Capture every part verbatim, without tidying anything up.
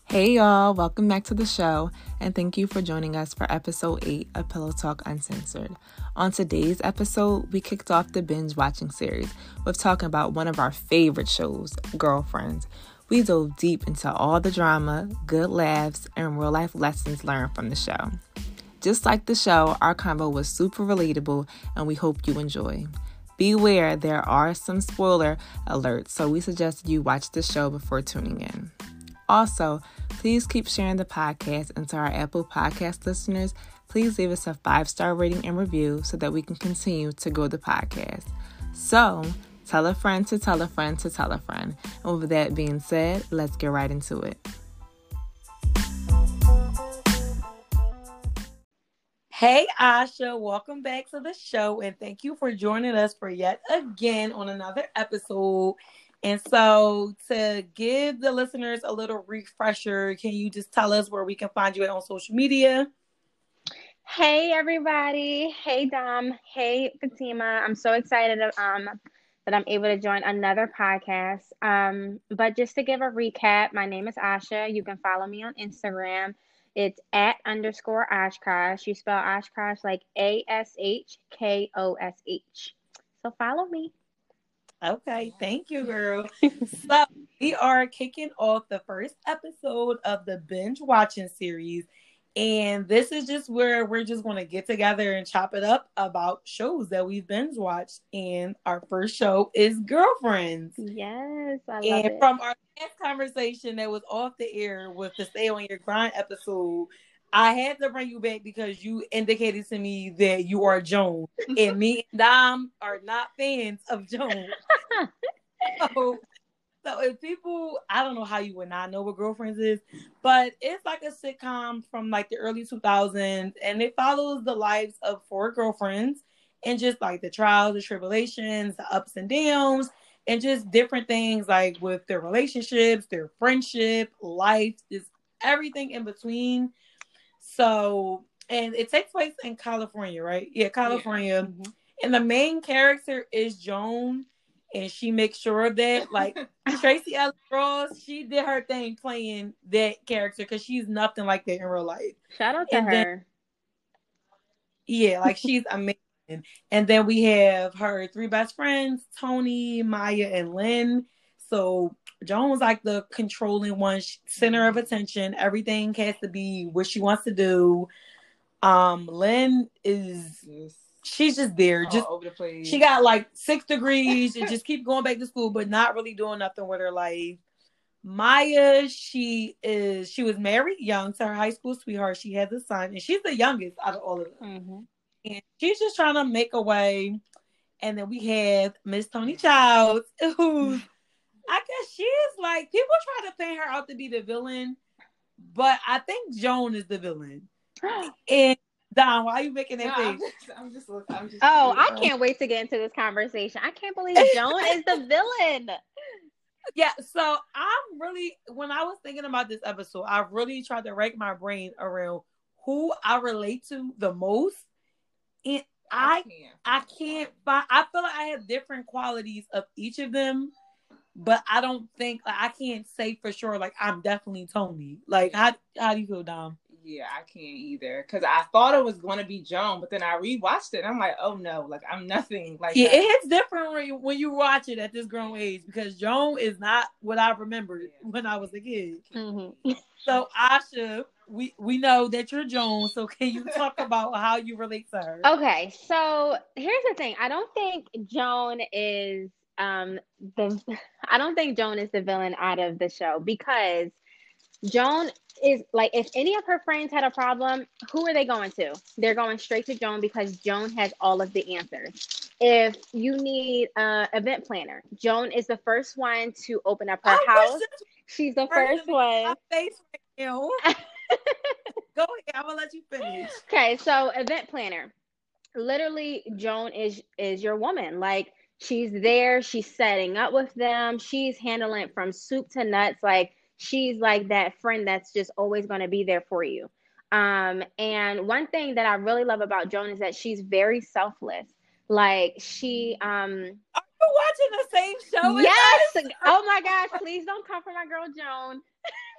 Hey y'all, welcome back to the show, and thank you for joining us for episode eight of Pillow Talk Uncensored. On today's episode, we kicked off the binge watching series with talking about one of our favorite shows, Girlfriends. We dove deep into all the drama, good laughs, and real life lessons learned from the show. Just like the show, our convo was super relatable, and we hope you enjoy. Beware, there are some spoiler alerts, so we suggest you watch the show before tuning in. Also, please keep sharing the podcast, and to our Apple Podcast listeners, please leave us a five-star rating and review so that we can continue to grow the podcast. So, tell a friend to tell a friend to tell a friend. And with that being said, let's get right into it. Hey Asha, welcome back to the show, and thank you for joining us for yet again on another episode. And so to give the listeners a little refresher, can you just tell us where we can find you at on social media? Hey everybody. Hey Dom. Hey Fatima. I'm so excited um, that I'm able to join another podcast. Um, but just to give a recap, my name is Asha. You can follow me on Instagram. It's at underscore Oshkosh. You spell Oshkosh like A S H K O S H. So follow me. Okay, thank you, girl. So we are kicking off the first episode of the binge watching series. And this is just where we're just going to get together and chop it up about shows that we've binge watched. And our first show is Girlfriends. Yes, I love and it. From our last conversation that was off the air with the Stay on Your Grind episode, I had to bring you back because you indicated to me that you are Joan, and me and Dom are not fans of Joan. so, so if people, I don't know how you would not know what Girlfriends is, but it's like a sitcom from like the early two thousands, and it follows the lives of four girlfriends and just like the trials, the tribulations, the ups and downs, and just different things like with their relationships, their friendship, life, just everything in between. So, and it takes place in California, right? Yeah, California. Yeah. Mm-hmm. And the main character is Joan, and she makes sure that, like, Tracy Ellis Ross, she did her thing playing that character because she's nothing like that in real life. Shout out to and her. Then, yeah, like, she's amazing. And then we have her three best friends, Tony, Maya, and Lynn. So Joan was like the controlling one, center of attention. Everything has to be what she wants to do. Um, Lynn is, she's just there, just all over the place. She got like six degrees and just keep going back to school, but not really doing nothing with her life. Maya, she is, she was married young to her high school sweetheart. She has a son, and she's the youngest out of all of them. Mm-hmm. And she's just trying to make a way. And then we have Miss Tony Childs, who's, I guess she is like, people try to paint her out to be the villain, but I think Joan is the villain. And Don, why are you making that no, face? I'm just, I'm just, I'm just oh, I can't wait to get into this conversation. I can't believe Joan is the villain. Yeah, so I'm really, when I was thinking about this episode, I really tried to rack my brain around who I relate to the most. And I, I can't, I can't find, I feel like I have different qualities of each of them. But I don't think, like, I can't say for sure, like, I'm definitely Tony. Like, how how do you feel, Dom? Yeah, I can't either. Because I thought it was going to be Joan, but then I rewatched it, and I'm like, oh, no. Like, I'm nothing like yeah, that. It hits different when you, when you watch it at this grown age. Because Joan is not what I remembered yeah. when I was a kid. Mm-hmm. So, Asha, we, we know that you're Joan. So, can you talk about how you relate to her? Okay, so here's the thing. I don't think Joan is... Um, the I don't think Joan is the villain out of the show, because Joan is like, if any of her friends had a problem, who are they going to? They're going straight to Joan because Joan has all of the answers. If you need an event planner, Joan is the first one to open up her I house. She's the first one. Face right now. Go ahead, I'm gonna let you finish. Okay, so event planner. Literally, Joan is is your woman. Like, she's there, she's setting up with them, she's handling it from soup to nuts. Like, she's like that friend that's just always going to be there for you. Um, and one thing that I really love about Joan is that she's very selfless. Like, she... Um, Are you watching the same show? Yes! Oh my gosh, please don't come for my girl Joan.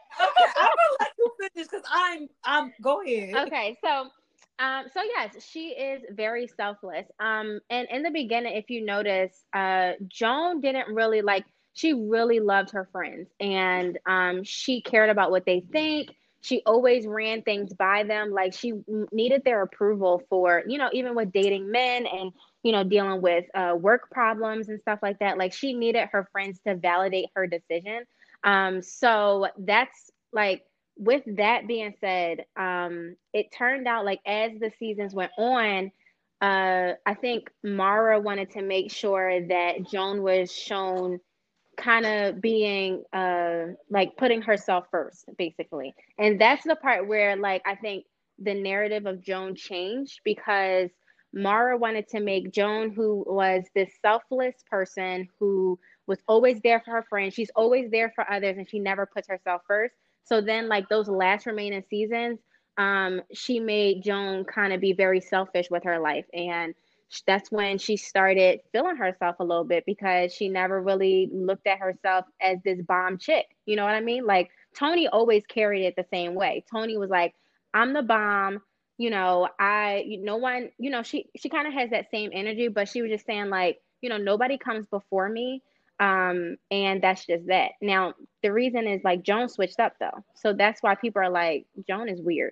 Okay, I'm gonna let you finish because I'm I'm go ahead. Okay, so um so yes, she is very selfless. Um and in the beginning, if you notice, uh Joan didn't really like she really loved her friends, and um she cared about what they think. She always ran things by them. Like she needed their approval for, you know, even with dating men and, you know, dealing with uh work problems and stuff like that. Like she needed her friends to validate her decision. Um so that's like, with that being said, um, it turned out like as the seasons went on, uh, I think Mara wanted to make sure that Joan was shown kind of being uh like putting herself first, basically. And that's the part where like I think the narrative of Joan changed, because Mara wanted to make Joan, who was this selfless person who was always there for her friends, she's always there for others, and she never puts herself first. So then like those last remaining seasons, um she made Joan kind of be very selfish with her life, and that's when she started feeling herself a little bit, because she never really looked at herself as this bomb chick. You know what I mean? Like Tony always carried it the same way. Tony was like, I'm the bomb. You know, I, no one, you know, she, she kind of has that same energy, but she was just saying like, you know, nobody comes before me. Um, and that's just that. Now, the reason is like Joan switched up though. So that's why people are like, Joan is weird.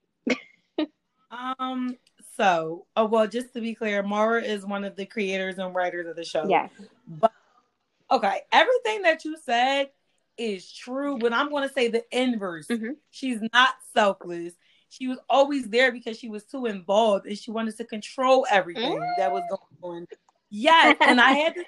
Um, so, oh, well, just to be clear, Mara is one of the creators and writers of the show. Yes. But, okay, everything that you said is true, but I'm going to say the inverse. Mm-hmm. She's not selfless. She was always there because she was too involved and she wanted to control everything mm-hmm. that was going on. Yes, and I had to,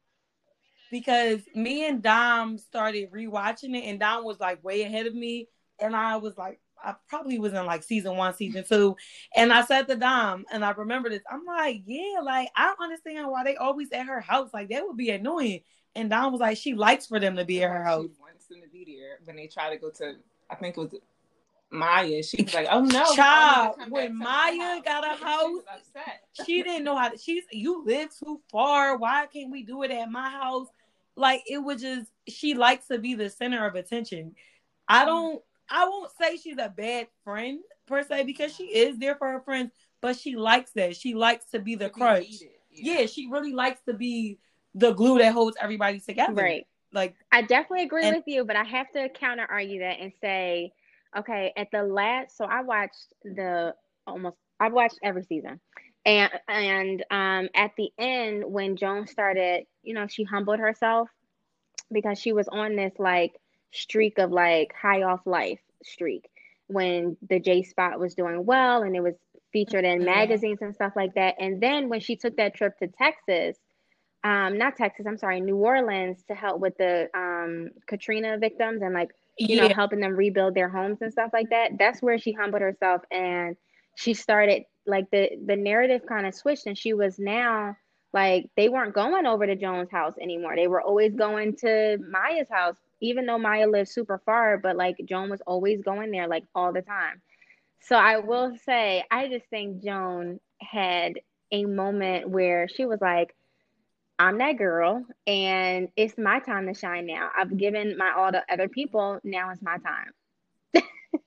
because me and Dom started rewatching it, and Dom was like way ahead of me, and I was like, I probably was in like season one, season two. And I said to Dom, and I remember this, I'm like, yeah, like, I don't understand why they always at her house. Like, that would be annoying. And Dom was like, she likes for them to be at her house. She wants them to be there. When they try to go to, I think it was Maya, she was like, oh no. Child, when Maya got a house, she was upset. She didn't know how to, she's, you live too far. Why can't we do it at my house? Like, it was just, she likes to be the center of attention. I don't, I won't say she's a bad friend per se, because she is there for her friends, but she likes that. She likes to be the to crutch. Be yeah. yeah, she really likes to be the glue that holds everybody together. Right. Like, I definitely agree and- with you, but I have to counter argue that and say, okay, at the last, so I watched the almost, I watched every season. And, and um, at the end, when Joan started, you know, she humbled herself because she was on this like streak of like high off life streak when the J Spot was doing well and it was featured in magazines and stuff like that. And then when she took that trip to Texas, um, not Texas, I'm sorry, New Orleans, to help with the um, Katrina victims and like, you yeah. know, helping them rebuild their homes and stuff like that. That's where she humbled herself, and she started like the, the narrative kind of switched, and she was now like, they weren't going over to Joan's house anymore. They were always going to Maya's house, even though Maya lived super far, but like Joan was always going there like all the time. So I will say, I just think Joan had a moment where she was like, I'm that girl and it's my time to shine now. I've given my all to other people. Now it's my time.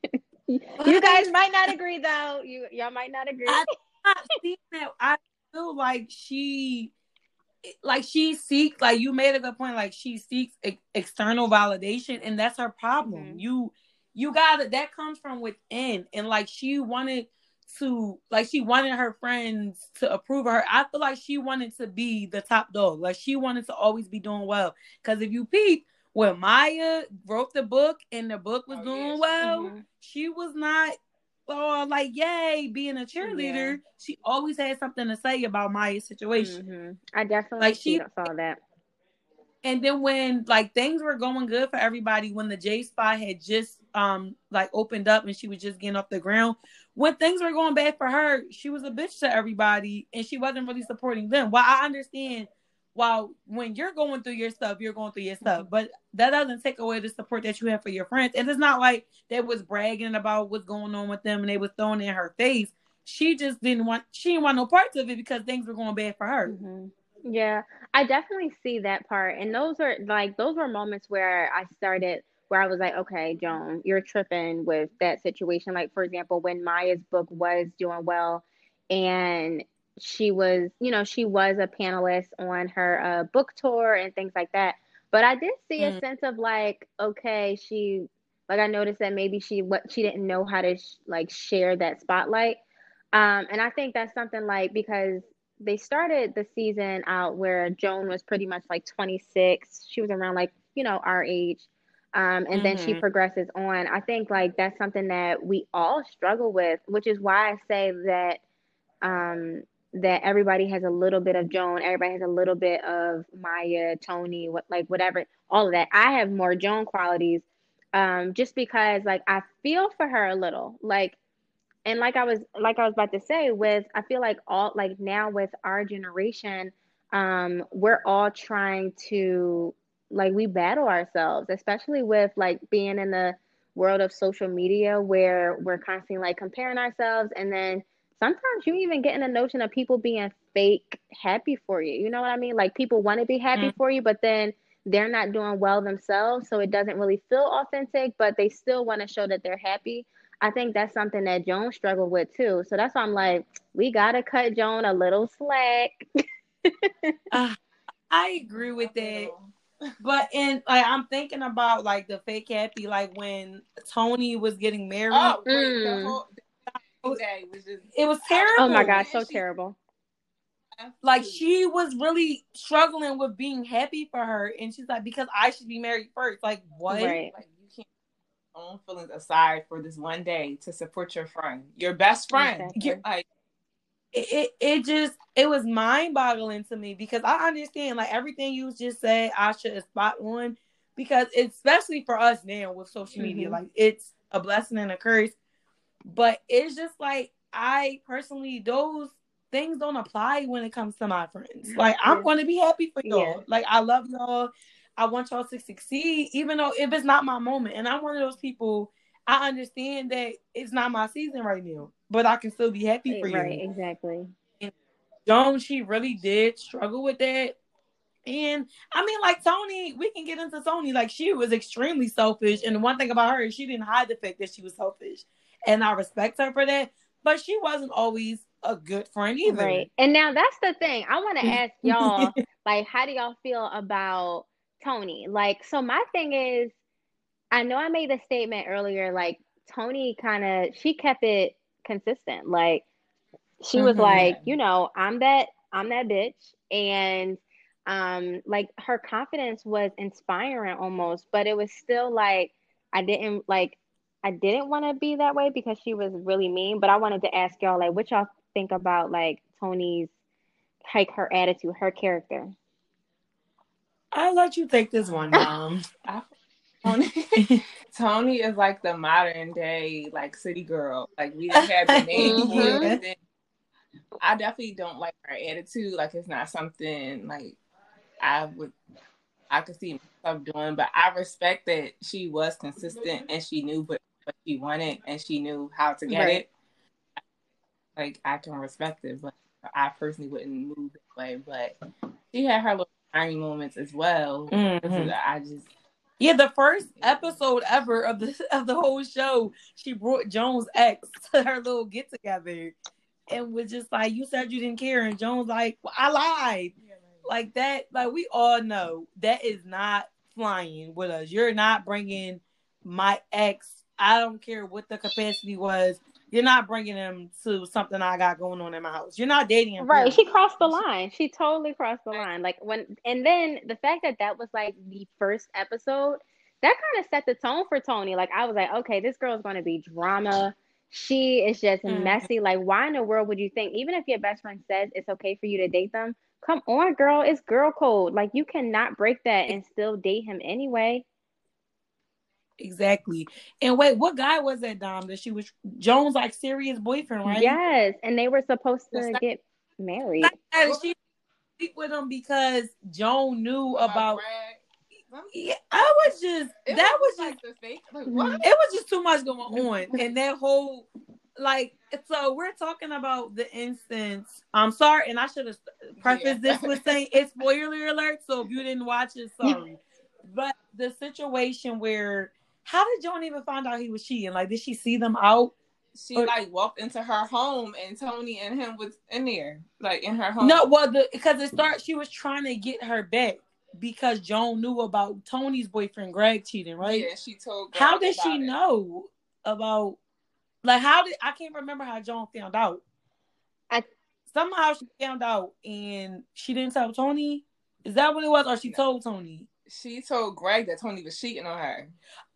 You guys might not agree though. You y'all might not agree. I, I, that. I feel like she like she seeks, like you made a good point, like she seeks ex- external validation, and that's her problem. Mm-hmm. You you gotta, that comes from within, and like she wanted to, like she wanted her friends to approve of her. I feel like she wanted to be the top dog. Like she wanted to always be doing well. Because if you peep, when Maya wrote the book and the book was oh, doing yes. well, mm-hmm. she was not oh, like, yay, being a cheerleader. Yeah. She always had something to say about Maya's situation. Mm-hmm. I definitely like she saw that. And then when like things were going good for everybody, when the J Spot had just um like opened up and she was just getting off the ground, when things were going bad for her, she was a bitch to everybody and she wasn't really supporting them. Well, I understand, while when you're going through your stuff, you're going through your stuff, mm-hmm. but that doesn't take away the support that you have for your friends. And it's not like they was bragging about what's going on with them and they was throwing it in her face. She just didn't want, she didn't want no parts of it because things were going bad for her. Mm-hmm. Yeah, I definitely see that part. And those are like, those were moments where I started where I was like, okay, Joan, you're tripping with that situation. Like, for example, when Maya's book was doing well and she was, you know, she was a panelist on her uh, book tour and things like that. But I did see a Mm. sense of like, okay, she, like I noticed that maybe she, what she didn't know how to sh- like share that spotlight. Um, and I think that's something like, because they started the season out where Joan was pretty much like twenty-six. She was around like, you know, our age. Um, and then she Mhm. progresses on. I think like that's something that we all struggle with, which is why I say that um, that everybody has a little bit of Joan, everybody has a little bit of Maya, Tony, what like whatever, all of that. I have more Joan qualities, um, just because like I feel for her a little, like, and like I was like I was about to say, with I feel like all like now with our generation, um, we're all trying to like we battle ourselves, especially with like being in the world of social media where we're constantly like comparing ourselves, and then sometimes you even get in the notion of people being fake happy for you. You know what I mean? Like people want to be happy Mm. for you, but then they're not doing well themselves, so it doesn't really feel authentic, but they still want to show that they're happy. I think that's something that Joan struggled with too. So that's why I'm like, we gotta cut Joan a little slack. Uh, I agree with that. But and like I'm thinking about like the fake happy, like when Tony was getting married. Oh wait, the Mm. whole the day was just It was Oh terrible. my gosh, so And she- terrible. Like she was really struggling with being happy for her, and she's like, because I should be married first. Like what? Right. like you can't put your own feelings aside for this one day to support your friend, your best friend. Exactly. You're like, It, it it just it was mind boggling to me, because I understand like everything you just said. I should have spot on, because especially for us now with social media, Mhm. like it's a blessing and a curse. But it's just like I personally, those things don't apply when it comes to my friends. Like I'm Yeah. going to be happy for y'all. Yeah. Like I love y'all. I want y'all to succeed, even though if it's not my moment. And I'm one of those people. I understand that it's not my season right now, but I can still be happy for Right, you. exactly. And Joan, she really did struggle with that. And I mean, like Tony, we can get into Tony. Like she was extremely selfish, and the one thing about her is she didn't hide the fact that she was selfish, and I respect her for that. But she wasn't always a good friend either. Right. And now that's the thing. I want to ask y'all, like, how do y'all feel about Tony? Like, so my thing is, I know I made the statement earlier, like Tony kind of she kept it consistent. Like she was Mhm. like, you know, I'm that I'm that bitch, and um like her confidence was inspiring almost, but it was still like I didn't like I didn't want to be that way because she was really mean, but I wanted to ask y'all like what y'all think about like Tony's like her attitude, her character. I'll let you take this one, Mom. I, Tony, Tony is like the modern day like city girl. Like we didn't have the name for it. Mhm. And then I definitely don't like her attitude. Like it's not something like I would I could see myself doing, but I respect that she was consistent and she knew what, what she wanted and she knew how to get Right. it. Like I can respect it, but I personally wouldn't move that way. But she had her little tiny moments as well. Mhm. I just Yeah, the first episode ever of the of the whole show, she brought Joan's ex to her little get together, and was just like, "You said you didn't care," and Joan's like, well, "I lied." Like that, like we all know that is not flying with us. You're not bringing my ex. I don't care what the capacity was. You're not bringing him to something I got going on in my house. You're not dating him. Right. Period. She crossed the line. She totally crossed the line. Like when, and then the fact that that was like the first episode, that kind of set the tone for Tony. Like I was like, okay, this girl's going to be drama. She is just Mhm. messy. Like, why in the world would you think, even if your best friend says it's okay for you to date them, come on, girl, it's girl code. Like you cannot break that and still date him anyway. Exactly. And wait, what guy was that, Dom? That she was Joan's like serious boyfriend, right? Yes, and they were supposed to That's- get married. Not that she sleep with him because Joan knew about. Yeah, I was just It that was was just like the fake. Like what? it was just too much going on, and that whole like. So we're talking about the instance. I'm sorry, and I should have prefaced Yeah. this with saying it's spoiler alert. So if you didn't watch it, sorry. But the situation where, how did Joan even find out he was cheating? Like, did she see them out? She or, like walked into her home and Tony and him was in there, like in her home. No, well, the because it started. She was trying to get her back because Joan knew about Tony's boyfriend Greg cheating, right? Yeah, she told. Greg how did she it. know about? Like, how did I can't remember how Joan found out. I somehow she found out and she didn't tell Tony. Is that what it was, or she no. told Tony? She told Greg that Tony was cheating on her.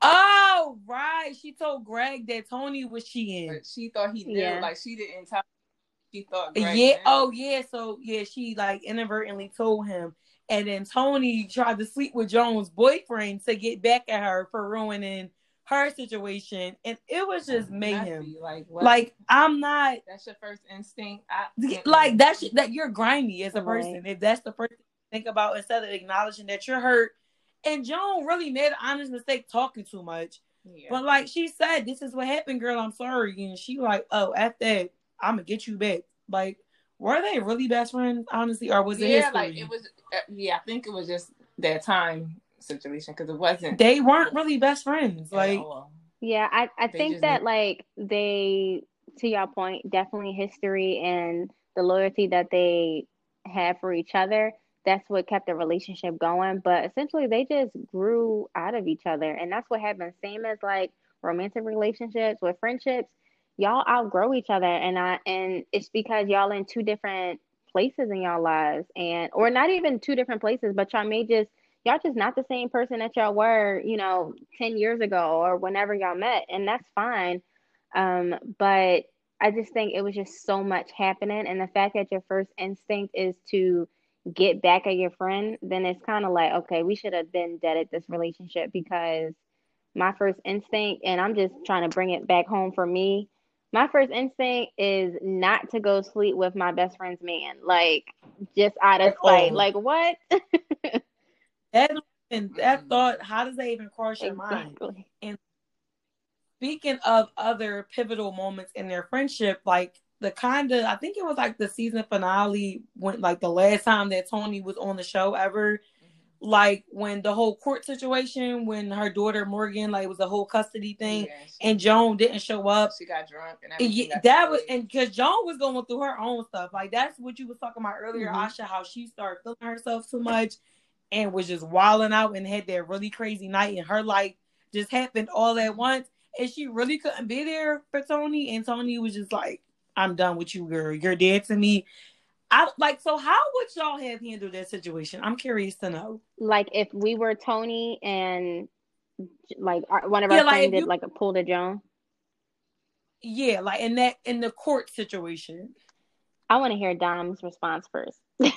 Oh, right. She told Greg that Tony was cheating. But she thought he knew. Yeah. Like, she didn't tell. She thought Greg Yeah. knew. Oh, yeah. So, yeah, she, like, inadvertently told him. And then Tony tried to sleep with Joan's boyfriend to get back at her for ruining her situation. And it was just mayhem. Like, what? Like, I'm not. That's your first instinct. I, like, that's that you're grimy as a person. Right. If that's the first thing you think about instead of acknowledging that you're hurt. And Joan really made an honest mistake talking too much. Yeah. But like she said, this is what happened, girl. I'm sorry. And she like, oh, after that, I'm going to get you back. Like, were they really best friends, honestly? Or was yeah, it history? like it was, yeah, I think it was just that time situation because it wasn't. They weren't really best friends. Like, yeah, I, I think that, like, they, to your point, definitely history and the loyalty that they have for each other. That's what kept the relationship going. But essentially, they just grew out of each other. And that's what happened. Same as, like, romantic relationships with friendships. Y'all outgrow each other. And I and it's because y'all in two different places in y'all lives. And or not even two different places, but y'all may just, y'all just not the same person that y'all were, you know, ten years ago or whenever y'all met. And that's fine. Um, but I just think it was just so much happening. And the fact that your first instinct is to get back at your friend, then it's kind of like, okay, we should have been dead at this relationship because my first instinct, and I'm just trying to bring it back home for me, my first instinct is not to go sleep with my best friend's man, like just out of spite. Oh. Like what? that and that thought, how does that even cross your exactly. mind? And speaking of other pivotal moments in their friendship, like the kind of, I think it was like the season finale when, like the last time that Tony was on the show ever, mm-hmm. like when the whole court situation, when her daughter Morgan, like it was the whole custody thing, yeah, she, and Joan didn't show up. She got drunk and everything. Yeah, that was, and because Joan was going through her own stuff. Like that's what you was talking about earlier, mm-hmm. Asha, how she started feeling herself too much and was just wilding out and had that really crazy night, and her life just happened all at once, and she really couldn't be there for Tony, and Tony was just like, I'm done with you, girl. You're dead to me. I like, so how would y'all have handled that situation? I'm curious to know. Like if we were Tony and like our, one of our yeah, friends like did you, like a pull to Joan. Yeah, like in that in the court situation. I want to hear Dom's response first. I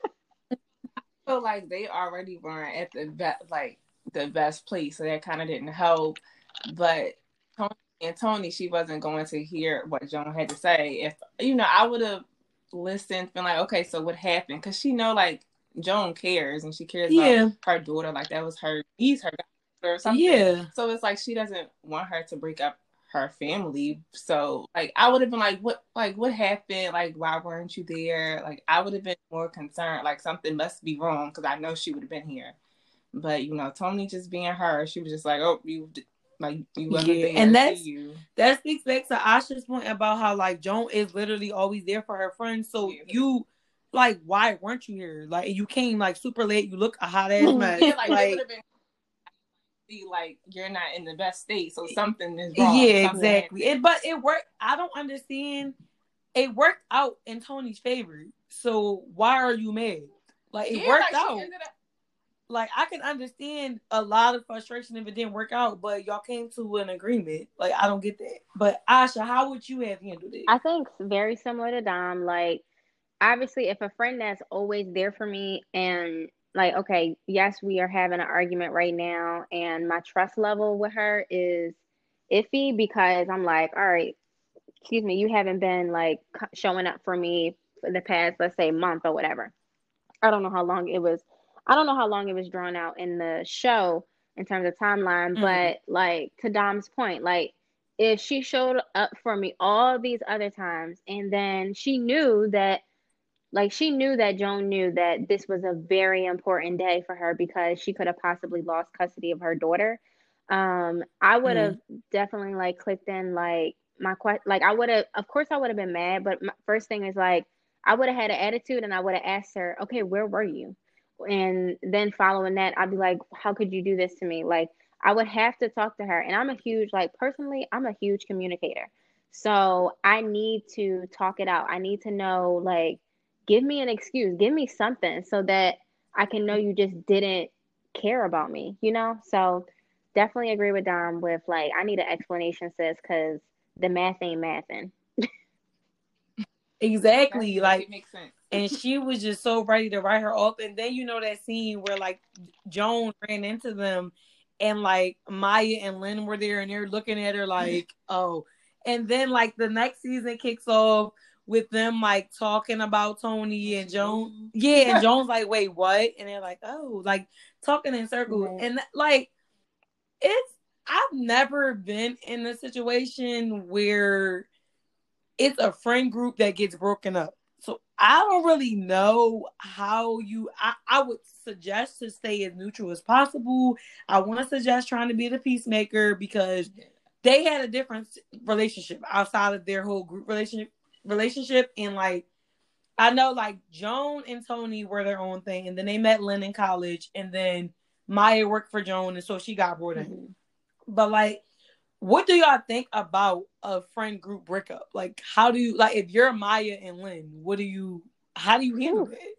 feel like they already weren't at the best, like the best place, so that kind of didn't help. But Tony and Tony, she wasn't going to hear what Joan had to say. If you know, I would have listened, been like, okay, so what happened? Because she know, like Joan cares and she cares yeah. about her daughter. Like that was her, he's her daughter or something. Yeah. So it's like she doesn't want her to break up her family. So like I would have been like, what, like what happened? Like why weren't you there? Like I would have been more concerned. Like something must be wrong because I know she would have been here. But you know, Tony just being her, she was just like, oh, you. Like you wasn't yeah. there, and that's you. that speaks back to Asha's point about how like Joan is literally always there for her friends. So yeah. you like, why weren't you here? Like you came like super late. You look a hot ass mess. Yeah, like, like, been, be like you're not in the best state, so something is wrong. Yeah, something exactly. It, but it worked. I don't understand. It worked out in Tony's favor. So why are you mad? Like it yeah, worked like, out. Like, I can understand a lot of frustration if it didn't work out, but y'all came to an agreement. Like, I don't get that. But, Asha, how would you have handled it? I think very similar to Dom. Like, obviously, if a friend that's always there for me and, like, okay, yes, we are having an argument right now, and my trust level with her is iffy because I'm like, all right, excuse me, you haven't been, like, showing up for me for the past, let's say, month or whatever. I don't know how long it was. I don't know how long it was drawn out in the show in terms of timeline, mm-hmm. but like to Dom's point, like if she showed up for me all these other times and then she knew that Like, she knew that Joan knew that this was a very important day for her because she could have possibly lost custody of her daughter. Um, I would have Mm-hmm. definitely like clicked in like my question. Like, I would have, of course, I would have been mad. But my first thing is like, I would have had an attitude, and I would have asked her, okay, where were you? And then following that, I'd be like, how could you do this to me? Like, I would have to talk to her. And I'm a huge, like, personally, I'm a huge communicator. So I need to talk it out. I need to know, like, give me an excuse, give me something so that I can know you just didn't care about me, you know? So definitely agree with Dom with, like, I need an explanation, sis, because the math ain't mathing. Exactly. Like, it makes sense. and she was just so ready to write her off. And then you know that scene where like Joan ran into them, and like Maya and Lynn were there, and they're looking at her like, oh. And then like the next season kicks off with them like talking about Tony and Joan. Yeah, and Joan's like, wait, what? And they're like, oh, like talking in circles. Right. And like, it's, I've never been in a situation where it's a friend group that gets broken up. So I don't really know how you, I, I would suggest to stay as neutral as possible. I want to suggest trying to be the peacemaker, because they had a different relationship outside of their whole group relationship relationship. And like, I know like Joan and Tony were their own thing. And then they met Lynn in college. And then Maya worked for Joan. And so she got brought in. Mm-hmm. But like, what do y'all think about a friend group breakup? Like, how do you, like, if you're Maya and Lynn, what do you, how do you handle it?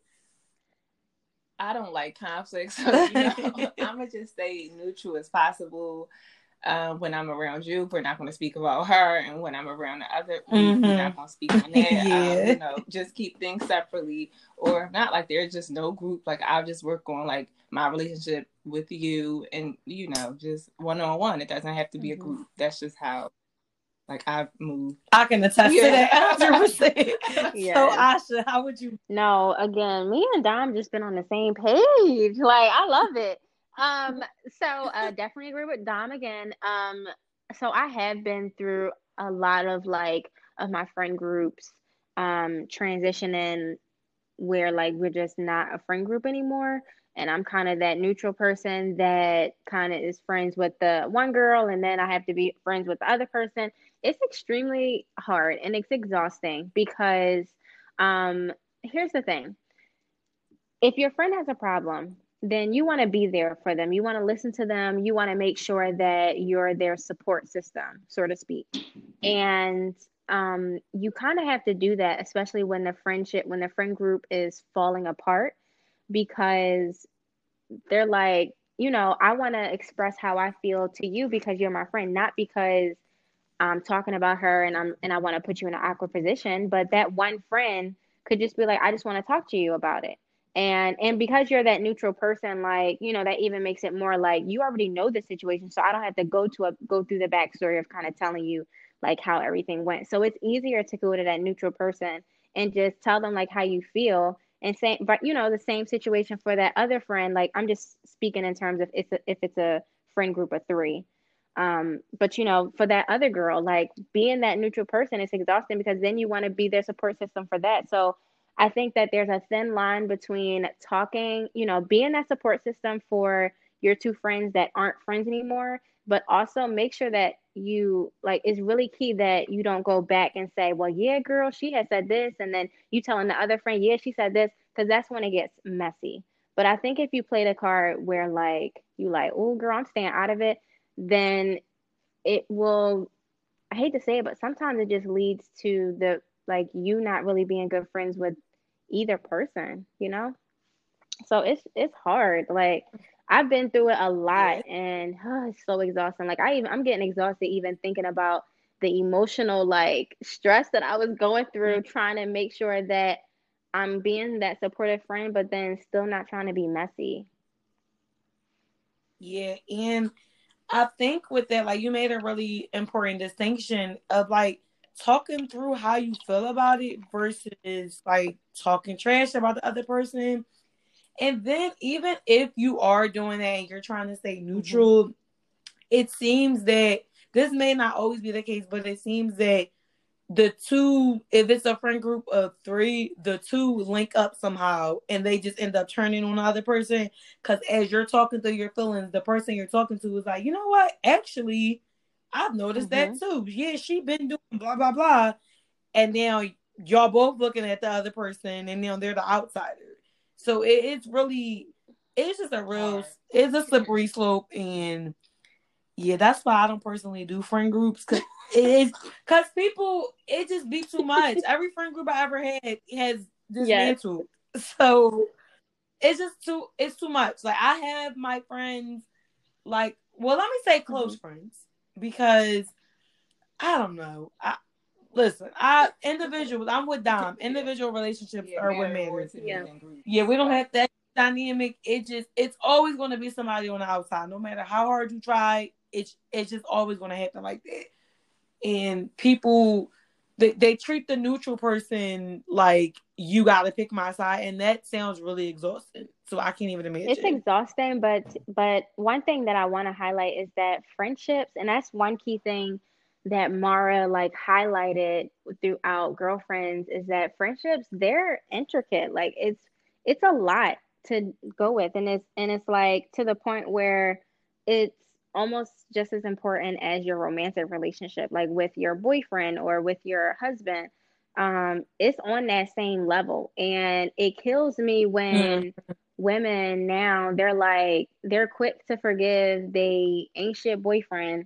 I don't like conflict, so, you know, I'm going to just stay neutral as possible. Um, when I'm around you, we're not going to speak about her. And when I'm around the other, mm-hmm. we're not going to speak on that. yeah. um, you know, just keep things separately. Or if not, like, there's just no group. Like, I'll just work on, like, my relationship with you, and, you know, just one-on-one. It doesn't have to be a group. That's just how, like, I move. I can attest yeah. to that one hundred percent. Yes. So, Asha, how would you? No, again, me and Dom just been on the same page. Like, I love it. Um, so uh, definitely agree with Dom again. Um, so I have been through a lot of like of my friend groups um transitioning where like we're just not a friend group anymore. And I'm kind of that neutral person that kind of is friends with the one girl, and then I have to be friends with the other person. It's extremely hard and it's exhausting because um here's the thing. If your friend has a problem, then you want to be there for them. You want to listen to them. You want to make sure that you're their support system, so to speak. And um, you kind of have to do that, especially when the friendship, when the friend group is falling apart, because they're like, you know, I want to express how I feel to you because you're my friend, not because I'm talking about her and I'm and I want to put you in an awkward position. But that one friend could just be like, I just want to talk to you about it. And and because you're that neutral person, like, you know, that even makes it more like you already know the situation. So I don't have to go to a go through the backstory of kind of telling you like how everything went. So it's easier to go to that neutral person and just tell them like how you feel and say, but you know, the same situation for that other friend. Like, I'm just speaking in terms of if it's a, if it's a friend group of three. Um, but you know, for that other girl, like being that neutral person is exhausting because then you want to be their support system for that. So I think that there's a thin line between talking, you know, being that support system for your two friends that aren't friends anymore, but also make sure that you like, it's really key that you don't go back and say, well, yeah, girl, she has said this. And then you telling the other friend, yeah, she said this, because that's when it gets messy. But I think if you play the card where like, you like, oh, girl, I'm staying out of it, then it will, I hate to say it, but sometimes it just leads to the, like, you not really being good friends with either person, you know? So it's it's hard. Like, I've been through it a lot, and oh, it's so exhausting. Like, I even I'm getting exhausted even thinking about the emotional like stress that I was going through trying to make sure that I'm being that supportive friend, but then still not trying to be messy. Yeah, and I think with that, like, you made a really important distinction of like talking through how you feel about it versus like talking trash about the other person. And then even if you are doing that and you're trying to stay neutral, mm-hmm. it seems that this may not always be the case, but it seems that the two, if it's a friend group of three, the two link up somehow and they just end up turning on the other person. Because as you're talking through your feelings, the person you're talking to is like, you know what? Actually, I've noticed mm-hmm. that too. Yeah, she been doing blah, blah, blah. And now y'all both looking at the other person and now they're the outsider. So it, it's really, it's just a real, it's a slippery slope. And yeah, that's why I don't personally do friend groups. Because it is, because people, it just be too much. Every friend group I ever had has dismantled. Yes. So it's just too, it's too much. Like I have my friends, like, well, let me say close mm-hmm. friends. Because I don't know. I, Listen, I individuals. I'm with Dom. Individual relationships yeah, are what matters. Yeah, yeah. We don't have that dynamic. It just it's always going to be somebody on the outside. No matter how hard you try, it's it's just always going to happen like that. And people, they they treat the neutral person like you got to pick my side, and that sounds really exhausting. So I can't even imagine. It's exhausting, but but one thing that I want to highlight is that friendships, and that's one key thing that Mara like highlighted throughout Girlfriends, is that friendships, they're intricate. Like it's it's a lot to go with, and it's and it's like to the point where it's almost just as important as your romantic relationship, like with your boyfriend or with your husband. Um, it's on that same level, and it kills me when mm-hmm. women now they're like they're quick to forgive they ain't shit boyfriend.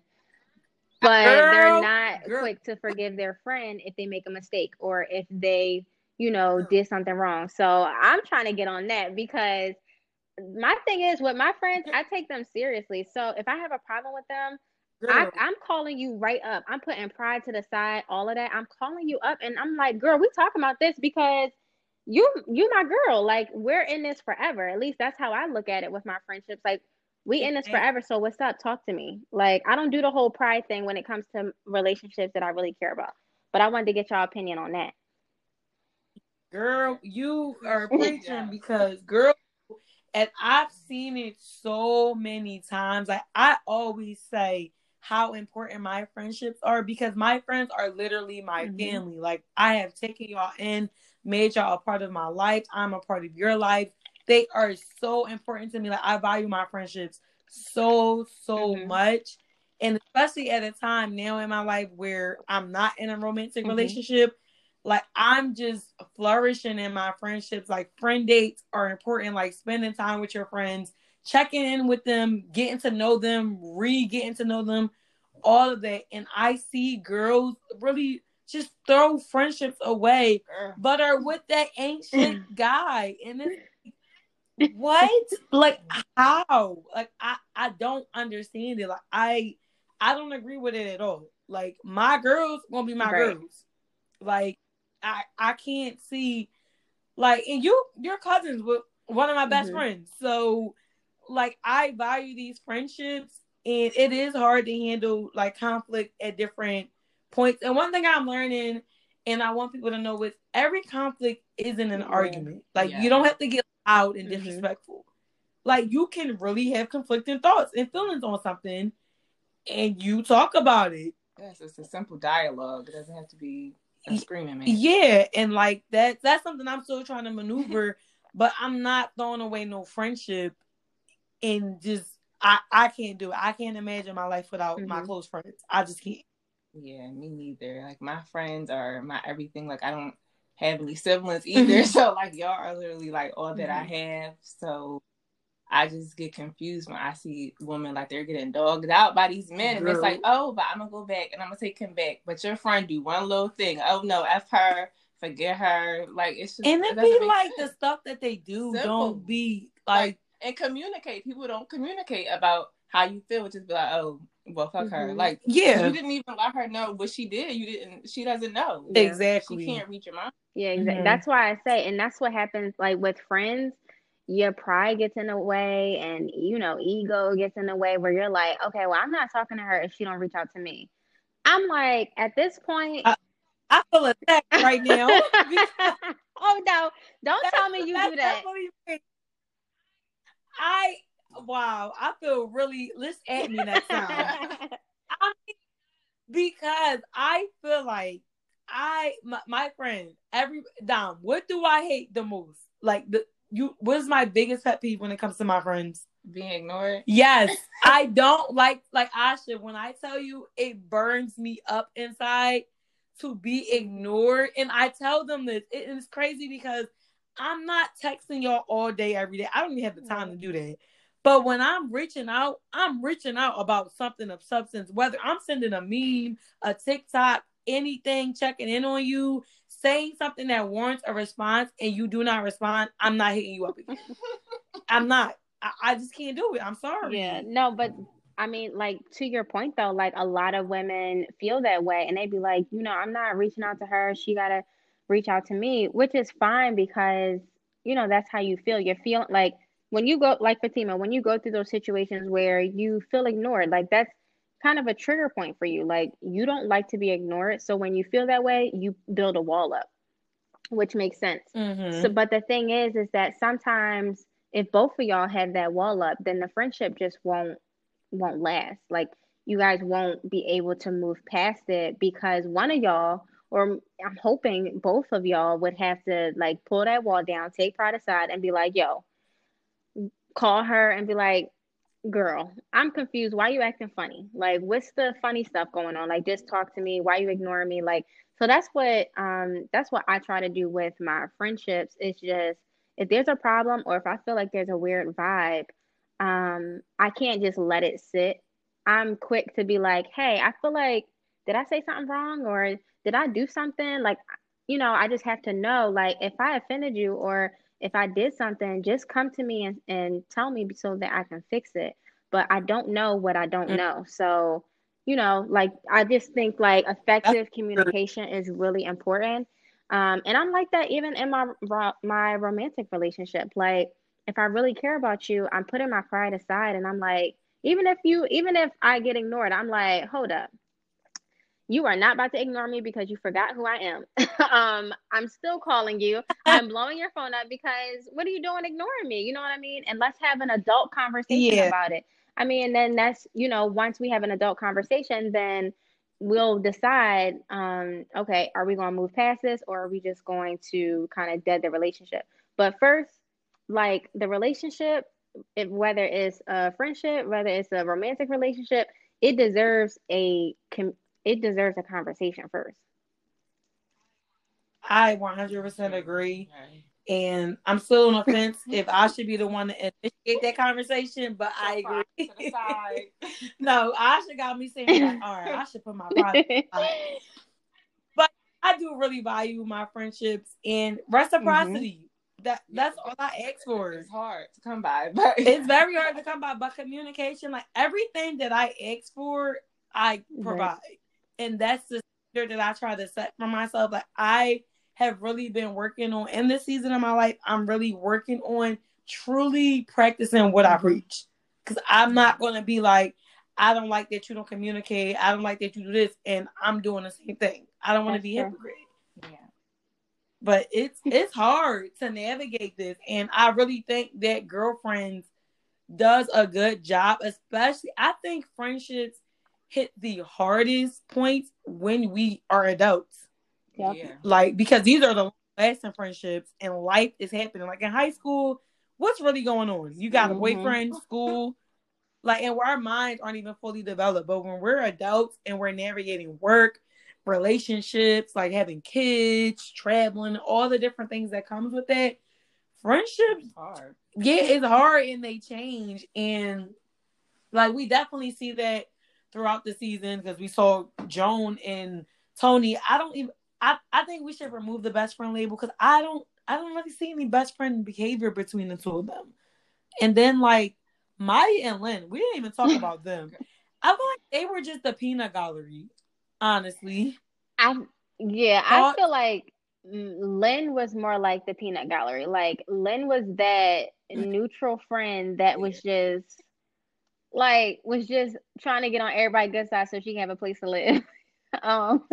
But girl, they're not girl. quick to forgive their friend if they make a mistake or if they, you know, girl. did something wrong. So I'm trying to get on that because my thing is with my friends, I take them seriously. So if I have a problem with them, I, I'm calling you right up. I'm putting pride to the side, all of that. I'm calling you up and I'm like, girl, we talking about this because you, you my girl. Like we're in this forever. At least that's how I look at it with my friendships. Like, we in this forever, so what's up? Talk to me. Like, I don't do the whole pride thing when it comes to relationships that I really care about. But I wanted to get y'all opinion on that. Girl, you are preaching because, girl, and I've seen it so many times. Like, I always say how important my friendships are because my friends are literally my mm-hmm. family. Like, I have taken y'all in, made y'all a part of my life. I'm a part of your life. They are so important to me. Like I value my friendships so, so mm-hmm. much. And especially at a time now in my life where I'm not in a romantic mm-hmm. relationship, like I'm just flourishing in my friendships. Like friend dates are important. Like spending time with your friends, checking in with them, getting to know them, re-getting to know them, all of that. And I see girls really just throw friendships away, but are with that ancient guy. And it's what? Like how? Like I, I don't understand it. Like I I don't agree with it at all. Like my girls gonna be my right. girls. Like I I can't see like and you your cousins with one of my best mm-hmm. friends. So like I value these friendships and it is hard to handle like conflict at different points. And one thing I'm learning and I want people to know is every conflict isn't an yeah. argument. Like yeah. you don't have to get out and mm-hmm. disrespectful. Like you can really have conflicting thoughts and feelings on something and you talk about it. Yes, it's a simple dialogue. It doesn't have to be a screaming match. Yeah, and like that that's something I'm still trying to maneuver, but I'm not throwing away no friendship and just I, I can't do it. I can't imagine my life without mm-hmm. my close friends. I just can't. Yeah, me neither. Like my friends are my everything. Like I don't have any siblings either. So like y'all are literally like all that mm-hmm. I have. So I just get confused when I see women like they're getting dogged out by these men. Girl. And it's like, oh, but I'm gonna go back and I'm gonna take him back. But your friend do one little thing. Oh no, F her, forget her. Like it's just and it, it be like sense. The stuff that they do Simple. Don't be like, like and communicate. People don't communicate about how you feel. Just be like, oh, well, fuck mm-hmm. her. Like, yeah, you didn't even let her know what she did. You didn't. She doesn't know. Exactly. She can't read your mind. Yeah, exactly. Mm-hmm. That's why I say, and that's what happens. Like with friends, your pride gets in the way, and you know, ego gets in the way. Where you're like, okay, well, I'm not talking to her if she don't reach out to me. I'm like, at this point, I, I feel attacked right now. Oh no! Don't that's, tell me you do that. I. Wow, I feel really. Let's add me next time. I mean, because I feel like I my, my friend, every Dom, what do I hate the most? Like the you what is my biggest pet peeve when it comes to my friends? Being ignored. Yes. I don't like like Asha, when I tell you it burns me up inside to be ignored. And I tell them this. It is crazy because I'm not texting y'all all day, every day. I don't even have the time to do that. But when I'm reaching out, I'm reaching out about something of substance, whether I'm sending a meme, a TikTok, anything, checking in on you, saying something that warrants a response, and you do not respond, I'm not hitting you up again. I'm not. I, I just can't do it. I'm sorry. Yeah, no, but I mean, like, to your point though, like a lot of women feel that way, and they be like, you know, I'm not reaching out to her. She gotta reach out to me, which is fine because you know that's how you feel. You're feeling like when you go, like Fatima, when you go through those situations where you feel ignored, like that's kind of a trigger point for you. Like you don't like to be ignored, so when you feel that way, you build a wall up, which makes sense. Mm-hmm. So, but the thing is, is that sometimes if both of y'all have that wall up, then the friendship just won't won't last. Like you guys won't be able to move past it because one of y'all, or I'm hoping both of y'all, would have to like pull that wall down, take pride aside, and be like, "Yo," call her and be like, "Girl, I'm confused. Why you acting funny? Like, what's the funny stuff going on? Like, just talk to me. Why you ignoring me?" Like, so that's what um that's what I try to do with my friendships. It's just if there's a problem or if I feel like there's a weird vibe, um, I can't just let it sit. I'm quick to be like, "Hey, I feel like did I say something wrong or did I do something?" Like, you know, I just have to know like if I offended you or if I did something, just come to me and, and tell me so that I can fix it. But I don't know what I don't know. So, you know, like I just think like effective communication is really important. Um, and I'm like that even in my ro- my romantic relationship. Like if I really care about you, I'm putting my pride aside and I'm like, even if you even if I get ignored, I'm like, hold up. You are not about to ignore me because you forgot who I am. um, I'm still calling you. I'm blowing your phone up because what are you doing ignoring me? You know what I mean? And let's have an adult conversation Yeah. about it. I mean, and then that's, you know, once we have an adult conversation, then we'll decide, um, okay, are we going to move past this or are we just going to kind of dead the relationship? But first, like the relationship, if, whether it's a friendship, whether it's a romantic relationship, it deserves a com- it deserves a conversation first. I one hundred percent agree. And I'm still on the fence if I should be the one to initiate that conversation, but so I agree. To the side. No, Asha got me saying like, all right, I should put my pride aside. But I do really value my friendships and reciprocity. Mm-hmm. That that's all I ask for. It's hard to come by, but it's very hard to come by. But communication, like everything that I ask for, I provide. Right. And that's the standard that I try to set for myself. Like I have really been working on in this season of my life. I'm really working on truly practicing what I preach. Because I'm not going to be like, I don't like that you don't communicate. I don't like that you do this. And I'm doing the same thing. I don't want to be a hypocrite. Yeah. But it's it's hard to navigate this. And I really think that Girlfriends does a good job. Especially, I think friendships hit the hardest points when we are adults. Yep. Yeah. Like, because these are the lasting friendships and life is happening. Like in high school, what's really going on? You got mm-hmm. a boyfriend, school, like, and where our minds aren't even fully developed. But when we're adults and we're navigating work, relationships, like having kids, traveling, all the different things that comes with that, friendships, hard. Yeah, it's hard and they change. And like, we definitely see that throughout the season because we saw Joan and Tony. I don't even, I, I think we should remove the best friend label because I don't I don't really see any best friend behavior between the two of them. And then like Maya and Lynn, we didn't even talk about them. I feel like they were just the peanut gallery, honestly. I yeah, Thought, I feel like Lynn was more like the peanut gallery. Like Lynn was that neutral friend that was just like was just trying to get on everybody's good side so she can have a place to live. Um,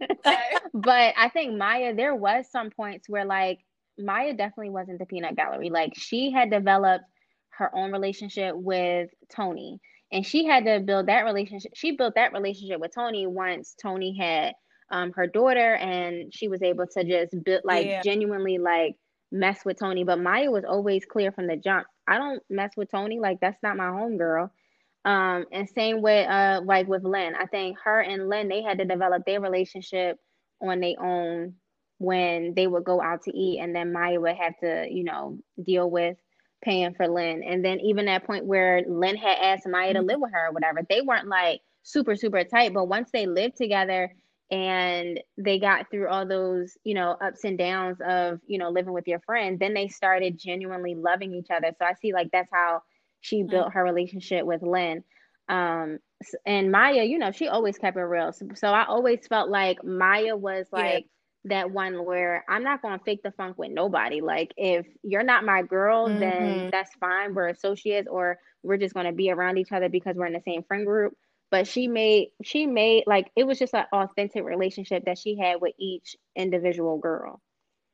but I think Maya, there was some points where like Maya definitely wasn't the peanut gallery. Like she had developed her own relationship with Tony, and she had to build that relationship. She built that relationship with Tony once Tony had um her daughter, and she was able to just build like Yeah. genuinely like mess with Tony. But Maya was always clear from the jump. I don't mess with Tony. Like that's not my homegirl. Um, and same with uh like with Lynn. I think her and Lynn, they had to develop their relationship on their own when they would go out to eat, and then Maya would have to, you know, deal with paying for Lynn. And then even that point where Lynn had asked Maya to live with her or whatever, they weren't like super, super tight. But once they lived together and they got through all those, you know, ups and downs of, you know, living with your friend, then they started genuinely loving each other. So I see like that's how she built her relationship with Lynn. Um, and Maya, you know, she always kept it real. So, so I always felt like Maya was like yeah. that one where I'm not going to fake the funk with nobody. Like, if you're not my girl, mm-hmm. then that's fine. We're associates, or we're just going to be around each other because we're in the same friend group. But she made, she made, like, it was just an authentic relationship that she had with each individual girl.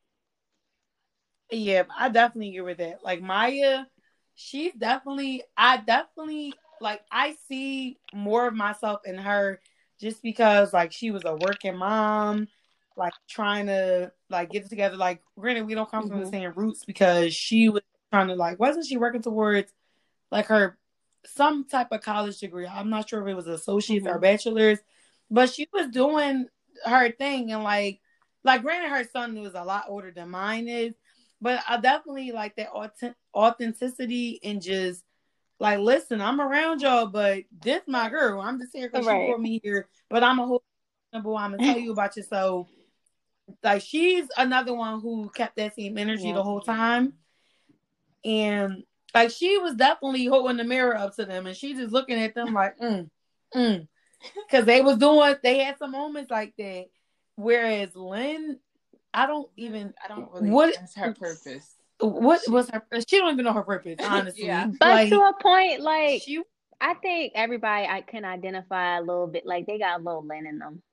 Yeah, I definitely agree with that. Like, Maya, she's definitely, I definitely, like, I see more of myself in her just because, like, she was a working mom, like, trying to, like, get it together. Like, granted, we don't come mm-hmm. from the same roots because she was trying to, like, wasn't she working towards, like, her some type of college degree? I'm not sure if it was associates mm-hmm. or bachelor's, but she was doing her thing. And, like, like, granted, her son was a lot older than mine is, but I definitely like that authenticity and just, like, listen, I'm around y'all, but this my girl. I'm just here because right. she brought me here, but I'm a whole number. I'm going to tell you about yourself. Like, she's another one who kept that same energy yeah. the whole time. And, like, she was definitely holding the mirror up to them, and she just looking at them like, mm, mm. Because they was doing, they had some moments like that. Whereas Lynn, I don't even, I don't really, what that's her purpose. What she, was her, she don't even know her purpose, honestly. yeah. But like, to a point, like, she, I think everybody I can identify a little bit, like, they got a little Lynn in them.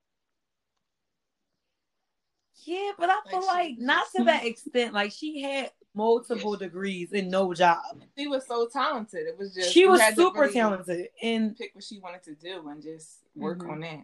Yeah, but I feel like, like not to that extent. Like, she had multiple degrees and no job. She was so talented. It was just she was super really talented and pick what she wanted to do and just work mm-hmm. on that.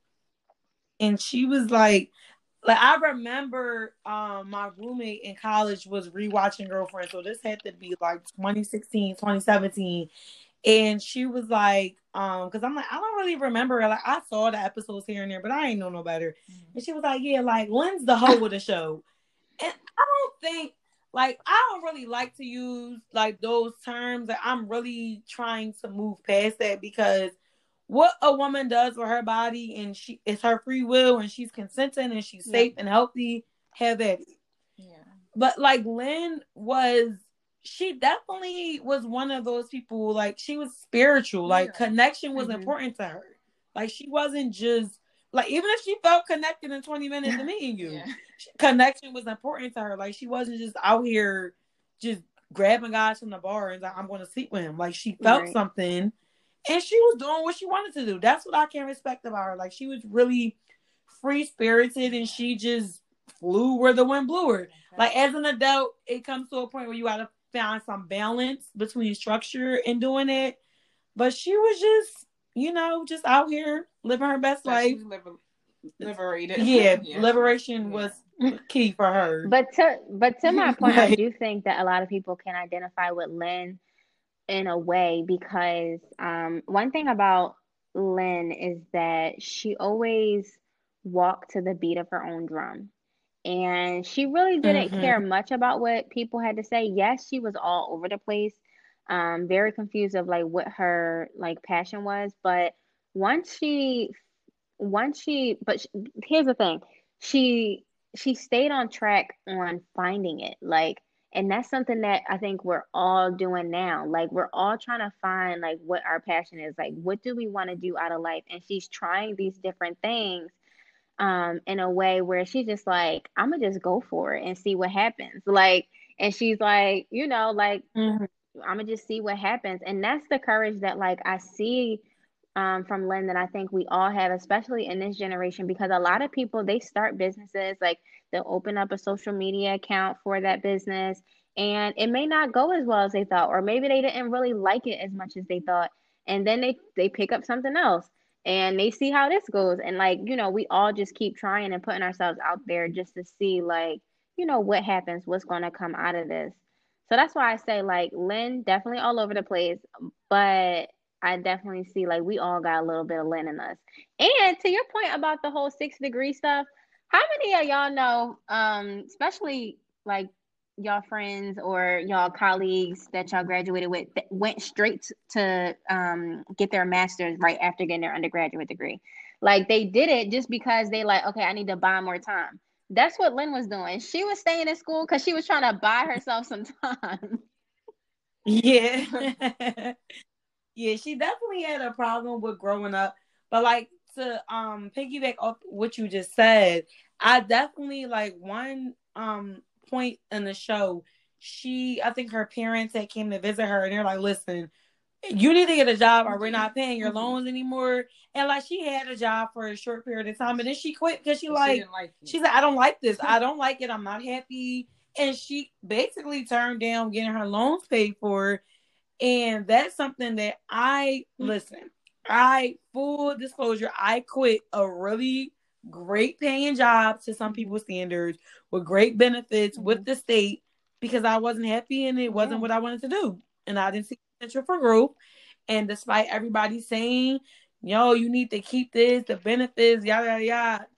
And she was like, like I remember, um, my roommate in college was rewatching Girlfriend, so this had to be like twenty sixteen, twenty seventeen, and she was like, um, because I'm like, I don't really remember. Like, I saw the episodes here and there, but I ain't know no better. Mm-hmm. And she was like, yeah, like, Lynn's the hoe of the show, and I don't think. Like, I don't really like to use, like, those terms. Like, I'm really trying to move past that because what a woman does with her body and she it's her free will and she's consenting and she's safe yeah. and healthy, have at it. Yeah. But, like, Lynn was, she definitely was one of those people, like, she was spiritual. Like, yeah. connection was mm-hmm. important to her. Like, she wasn't just, like, even if she felt connected in twenty minutes to me and you, yeah. connection was important to her. Like, she wasn't just out here just grabbing guys from the bar and like, I'm going to sleep with him. Like, she felt right. something and she was doing what she wanted to do. That's what I can respect about her. Like, she was really free-spirited and she just flew where the wind blew her. Okay. Like, as an adult, it comes to a point where you got to find some balance between structure and doing it. But she was just, you know, just out here living her best life. Liber- liberated. Yeah, yeah. Liberation was yeah. key for her. But to but to my point, right. I do think that a lot of people can identify with Lynn in a way because um, one thing about Lynn is that she always walked to the beat of her own drum. And she really didn't mm-hmm. care much about what people had to say. Yes, she was all over the place. Um, very confused of like what her like passion was, but once she, once she, but she, here's the thing, she she stayed on track on finding it, like, and that's something that I think we're all doing now. Like, we're all trying to find like what our passion is, like what do we want to do out of life, and she's trying these different things, um, in a way where she's just like, I'm gonna just go for it and see what happens, like, and she's like, you know, like. Mm-hmm. I'm gonna just see what happens. And that's the courage that like I see um, from Lynn that I think we all have, especially in this generation, because a lot of people, they start businesses, like they'll open up a social media account for that business and it may not go as well as they thought, or maybe they didn't really like it as much as they thought. And then they, they pick up something else. and they see how this goes. And like, you know, we all just keep trying and putting ourselves out there just to see like, you know, what happens, what's going to come out of this. So that's why I say like Lynn definitely all over the place, but I definitely see like we all got a little bit of Lynn in us. And to your point about the whole six degree stuff, how many of y'all know, um, especially like y'all friends or y'all colleagues that y'all graduated with that went straight to um, get their master's right after getting their undergraduate degree? Like they did it just because they like, okay, I need to buy more time. That's what Lynn was doing. She was staying in school because she was trying to buy herself some time. Yeah. Yeah, she definitely had a problem with growing up. But like to um piggyback off what you just said, I definitely like one um point in the show, she I think her parents had came to visit her and they're like, listen, you need to get a job or we're not paying your loans anymore. And like she had a job for a short period of time and then she quit because she like, she like she's like, I don't like this. I don't like it. I'm not happy. And she basically turned down getting her loans paid for. And that's something that I listen, I full disclosure, I quit a really great paying job to some people's standards with great benefits with the state because I wasn't happy and it wasn't yeah. what I wanted to do. And I didn't see potential for growth. And despite everybody saying, yo, you need to keep this, the benefits, yada, yada, yada.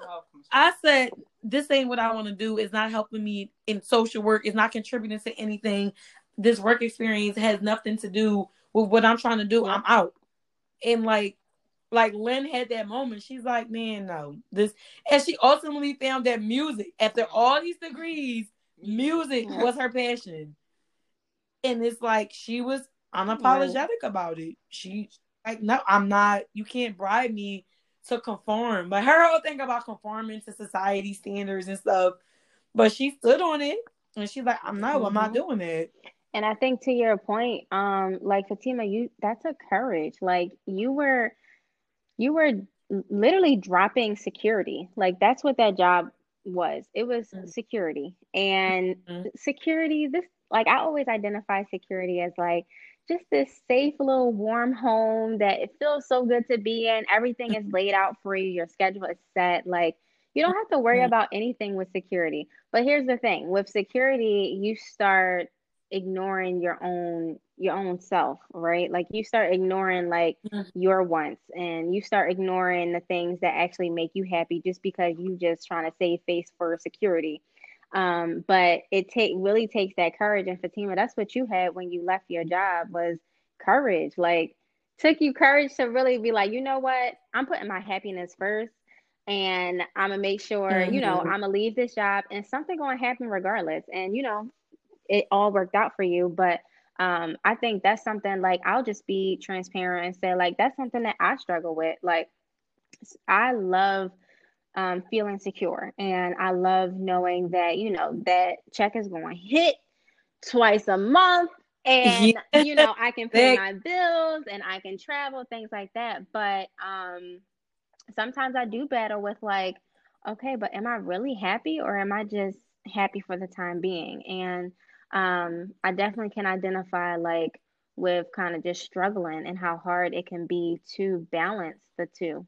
I said, this ain't what I want to do. It's not helping me in social work. It's not contributing to anything. This work experience has nothing to do with what I'm trying to do. Yeah. I'm out. And like, like Lynn had that moment. She's like, man, no. This, and she ultimately found that music, after all these degrees, music yeah. was her passion. And it's like, she was unapologetic right. about it. She, like, no, I'm not, you can't bribe me to conform. But her whole thing about conforming to society standards and stuff, but she stood on it. And she's like, I'm not, mm-hmm. I'm not doing it. And I think to your point, um, like Fatima, you that's a courage. Like you were, you were literally dropping security. Like that's what that job was. It was mm-hmm. security, and mm-hmm. security. This, like, I always identify security as like just this safe little warm home that it feels so good to be in. Everything is laid out for you. Your schedule is set. Like you don't have to worry mm-hmm. about anything with security. But here's the thing: with security, you start ignoring your own your own self, right? Like you start ignoring like mm-hmm. your wants, and you start ignoring the things that actually make you happy just because you just trying to save face for security. Um, but it take really takes that courage. And Fatima, that's what you had when you left your job, was courage. Like took you courage to really be like, you know what? I'm putting my happiness first, and I'm gonna make sure, mm-hmm. you know, I'm gonna leave this job and something gonna happen regardless. And you know, it all worked out for you. But um, I think that's something, like, I'll just be transparent and say, like, that's something that I struggle with. Like, I love um, feeling secure, and I love knowing that, you know, that check is going to hit twice a month, and, yeah. you know, I can pay my bills and I can travel, things like that. But um, sometimes I do battle with like, okay, but am I really happy, or am I just happy for the time being? And Um, I definitely can identify like with kind of just struggling and how hard it can be to balance the two.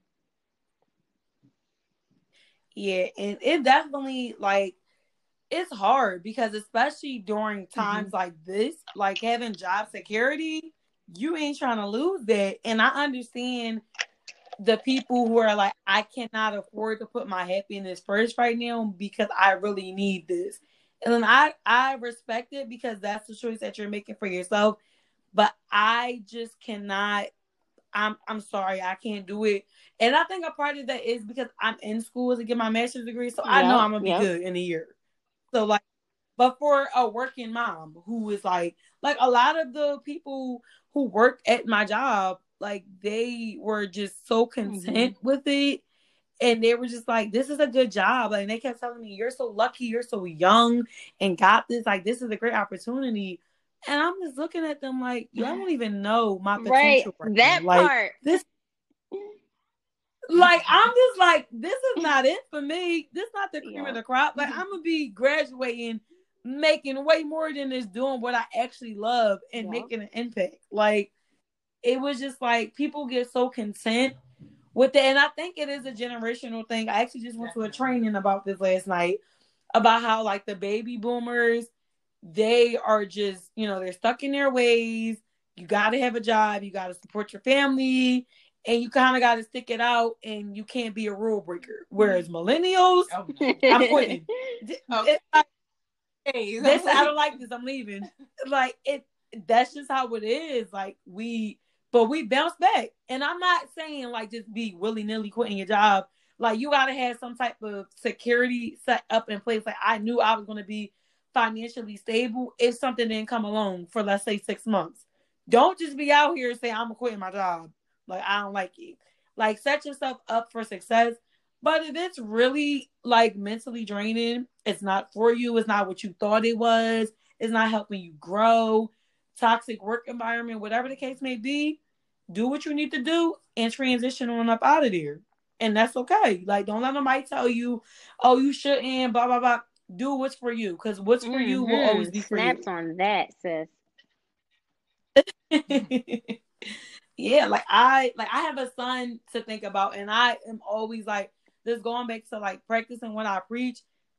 Yeah, and it definitely like it's hard because especially during times mm-hmm. like this, like having job security, you ain't trying to lose that. And I understand the people who are like, I cannot afford to put my happiness first right now because I really need this. And then I, I respect it because that's the choice that you're making for yourself. But I just cannot, I'm I'm sorry, I can't do it. And I think a part of that is because I'm in school to get my master's degree. So yep, I know I'm going to be yep. good in a year. So like, but for a working mom who is like, like a lot of the people who work at my job, like they were just so content mm-hmm. with it. And they were just like, this is a good job. Like, and they kept telling me, you're so lucky. You're so young and got this. Like, this is a great opportunity. And I'm just looking at them like, you don't even know my potential. Right. That like, part. This, like, I'm just like, this is not it for me. This is not the cream yeah. of the crop. Like, I'm going to be graduating, making way more than this, doing what I actually love and yeah. making an impact. Like, it was just like, people get so content with the, and I think it is a generational thing. I actually just went to a training about this last night about how like the baby boomers, they are just, you know, they're stuck in their ways. You got to have a job. You got to support your family. And you kind of got to stick it out, and you can't be a rule breaker. Whereas millennials, oh, no. I'm quitting. Okay. Like, hey, this, I don't like this. I'm leaving. Like, it. That's just how it is. Like, we, but we bounce back. And I'm not saying, like, just be willy-nilly quitting your job. Like, you got to have some type of security set up in place. Like, I knew I was going to be financially stable if something didn't come along for, let's say, six months. Don't just be out here and say, I'm quitting my job. Like, I don't like it. Like, set yourself up for success. But if it's really, like, mentally draining, it's not for you. It's not what you thought it was. It's not helping you grow. Toxic work environment, whatever the case may be, do what you need to do and transition on up out of there. And that's okay. Like, don't let nobody tell you, oh, you shouldn't, blah, blah, blah. Do what's for you. Because what's for mm-hmm. you will always be for Snaps you. Snaps on that, sis. Yeah, like I like I have a son to think about, and I am always like this going back to like practicing what I preach.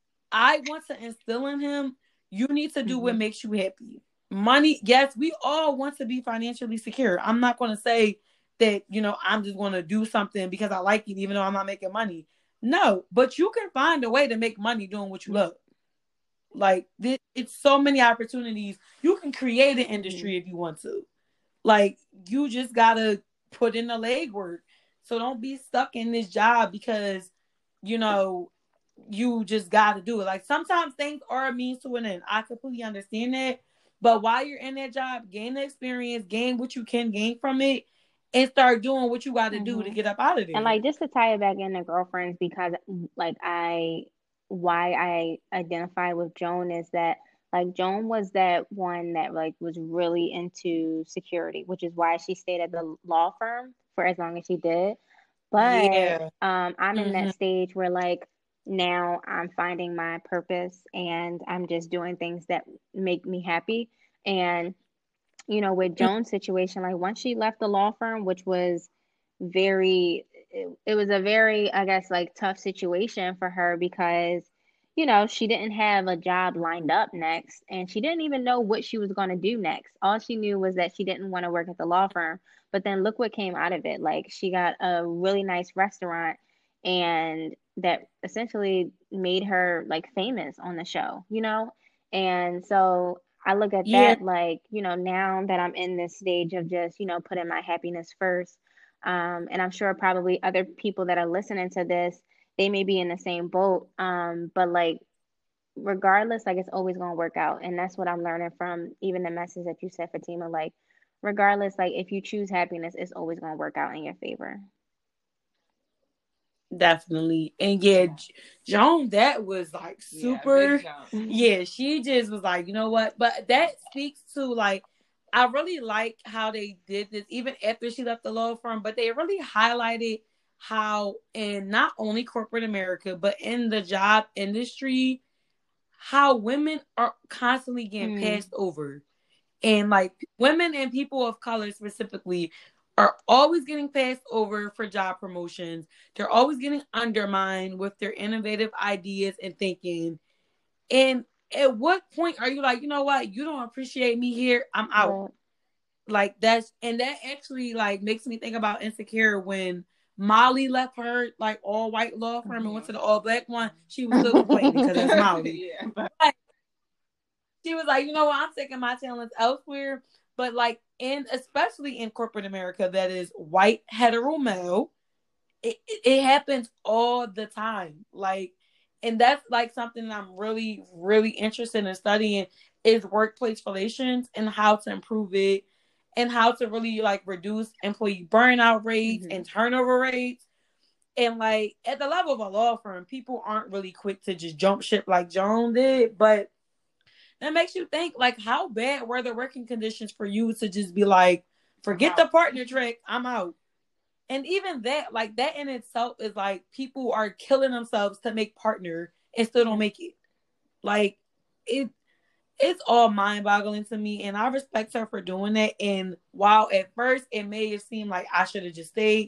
I want to instill in him, you need to do mm-hmm. what makes you happy. Money, yes, we all want to be financially secure. I'm not going to say that, you know, I'm just going to do something because I like it, even though I'm not making money. No, but you can find a way to make money doing what you love. Like, it's so many opportunities. You can create an industry if you want to. Like, you just got to put in the legwork. So don't be stuck in this job because, you know, you just got to do it. Like, sometimes things are a means to an end. I completely understand that. But while you're in that job, gain the experience, gain what you can gain from it, and start doing what you got to mm-hmm. do to get up out of there. And, like, just to tie it back into girlfriends, because, like, I, why I identify with Joan is that, like, Joan was that one that, like, was really into security, which is why she stayed at the law firm for as long as she did. But yeah. um, I'm in mm-hmm. that stage where, like, now I'm finding my purpose and I'm just doing things that make me happy. And, you know, with Joan's situation, like, once she left the law firm, which was very, it, it was a very, I guess, like, tough situation for her because, you know, she didn't have a job lined up next, and she didn't even know what she was going to do next. All she knew was that she didn't want to work at the law firm. But then look what came out of it. Like, she got a really nice restaurant, and that essentially made her, like, famous on the show, you know? And so I look at yeah. that, like, you know, now that I'm in this stage of just, you know, putting my happiness first. Um, and I'm sure probably other people that are listening to this, they may be in the same boat. Um, but, like, regardless, like, it's always going to work out. And that's what I'm learning from even the message that you said, Fatima. Like, regardless, like, if you choose happiness, it's always going to work out in your favor. Definitely. And yeah, Joan, that was like super. Yeah, yeah, she just was like, you know what? But that speaks to, like, I really like how they did this, even after she left the law firm, but they really highlighted how in not only corporate America, but in the job industry, how women are constantly getting mm. passed over. And, like, women and people of color specifically are always getting passed over for job promotions. They're always getting undermined with their innovative ideas and thinking. And at what point are you like, you know what? You don't appreciate me here. I'm out. Yeah. Like, that's, and that actually, like, makes me think about Insecure when Molly left her, like, all white law firm mm-hmm. and went to the all black one. She was still complaining because that's Molly. Yeah. But she was like, you know what? I'm taking my talents elsewhere. But, like, in especially in corporate America, that is white hetero male, it, it, it happens all the time. Like, and that's, like, something I'm really, really interested in studying is workplace relations and how to improve it and how to really, like, reduce employee burnout rates mm-hmm. and turnover rates. And, like, at the level of a law firm, people aren't really quick to just jump ship like Joan did, but that makes you think, like, how bad were the working conditions for you to just be like, forget the partner trick, I'm out. And even that, like, that in itself is like people are killing themselves to make partner and still don't make it. Like, it, it's all mind-boggling to me, and I respect her for doing that. And while at first it may have seemed like I should have just stayed,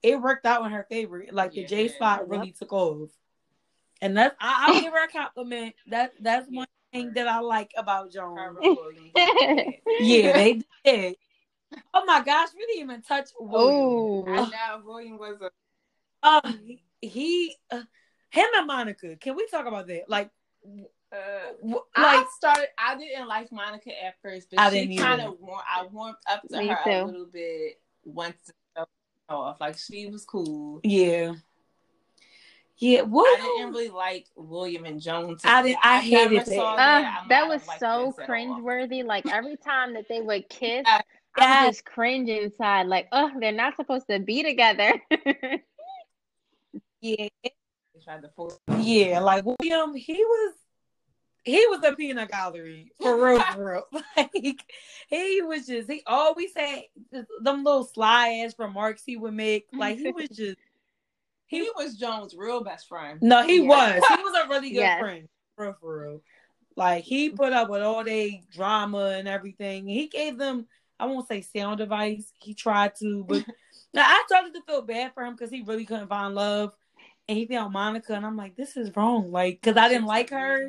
it worked out in her favor. Like, the Yeah, J yeah. spot really took off. And that's, I, I'll give her a compliment. That That's one thing that I like about Joan. Yeah, they did. Oh my gosh, we didn't even touch William. Oh, I know William was a. Um, he, uh, him and Monica. Can we talk about that? Like, Uh, w- I like started. I didn't like Monica at first, but I she didn't kind either. of warmed. I warmed up to Me her too. a little bit once the show went off. Like, she was cool. yeah, yeah. I William, didn't really like William and Joan. I did. I hated never that. saw Uh, that. I might that have was liked so this at all. cringeworthy. Like, every time that they would kiss, Yeah. I Yes. would just cringe inside. Like, oh, they're not supposed to be together. Yeah, They tried to force. yeah. Like, William, he was. He was a peanut gallery for real, for real. Like, he was just, he always had them little sly ass remarks he would make. Like, he was just, He, he was Joan's real best friend. no, he Yeah. was. He was a really good Yes. friend, for real, for real. Like, he put up with all their drama and everything. He gave them, I won't say sound advice. He tried to, but now I started to feel bad for him because he really couldn't find love. And he found Monica, and I'm like, this is wrong. Like, because I didn't like her.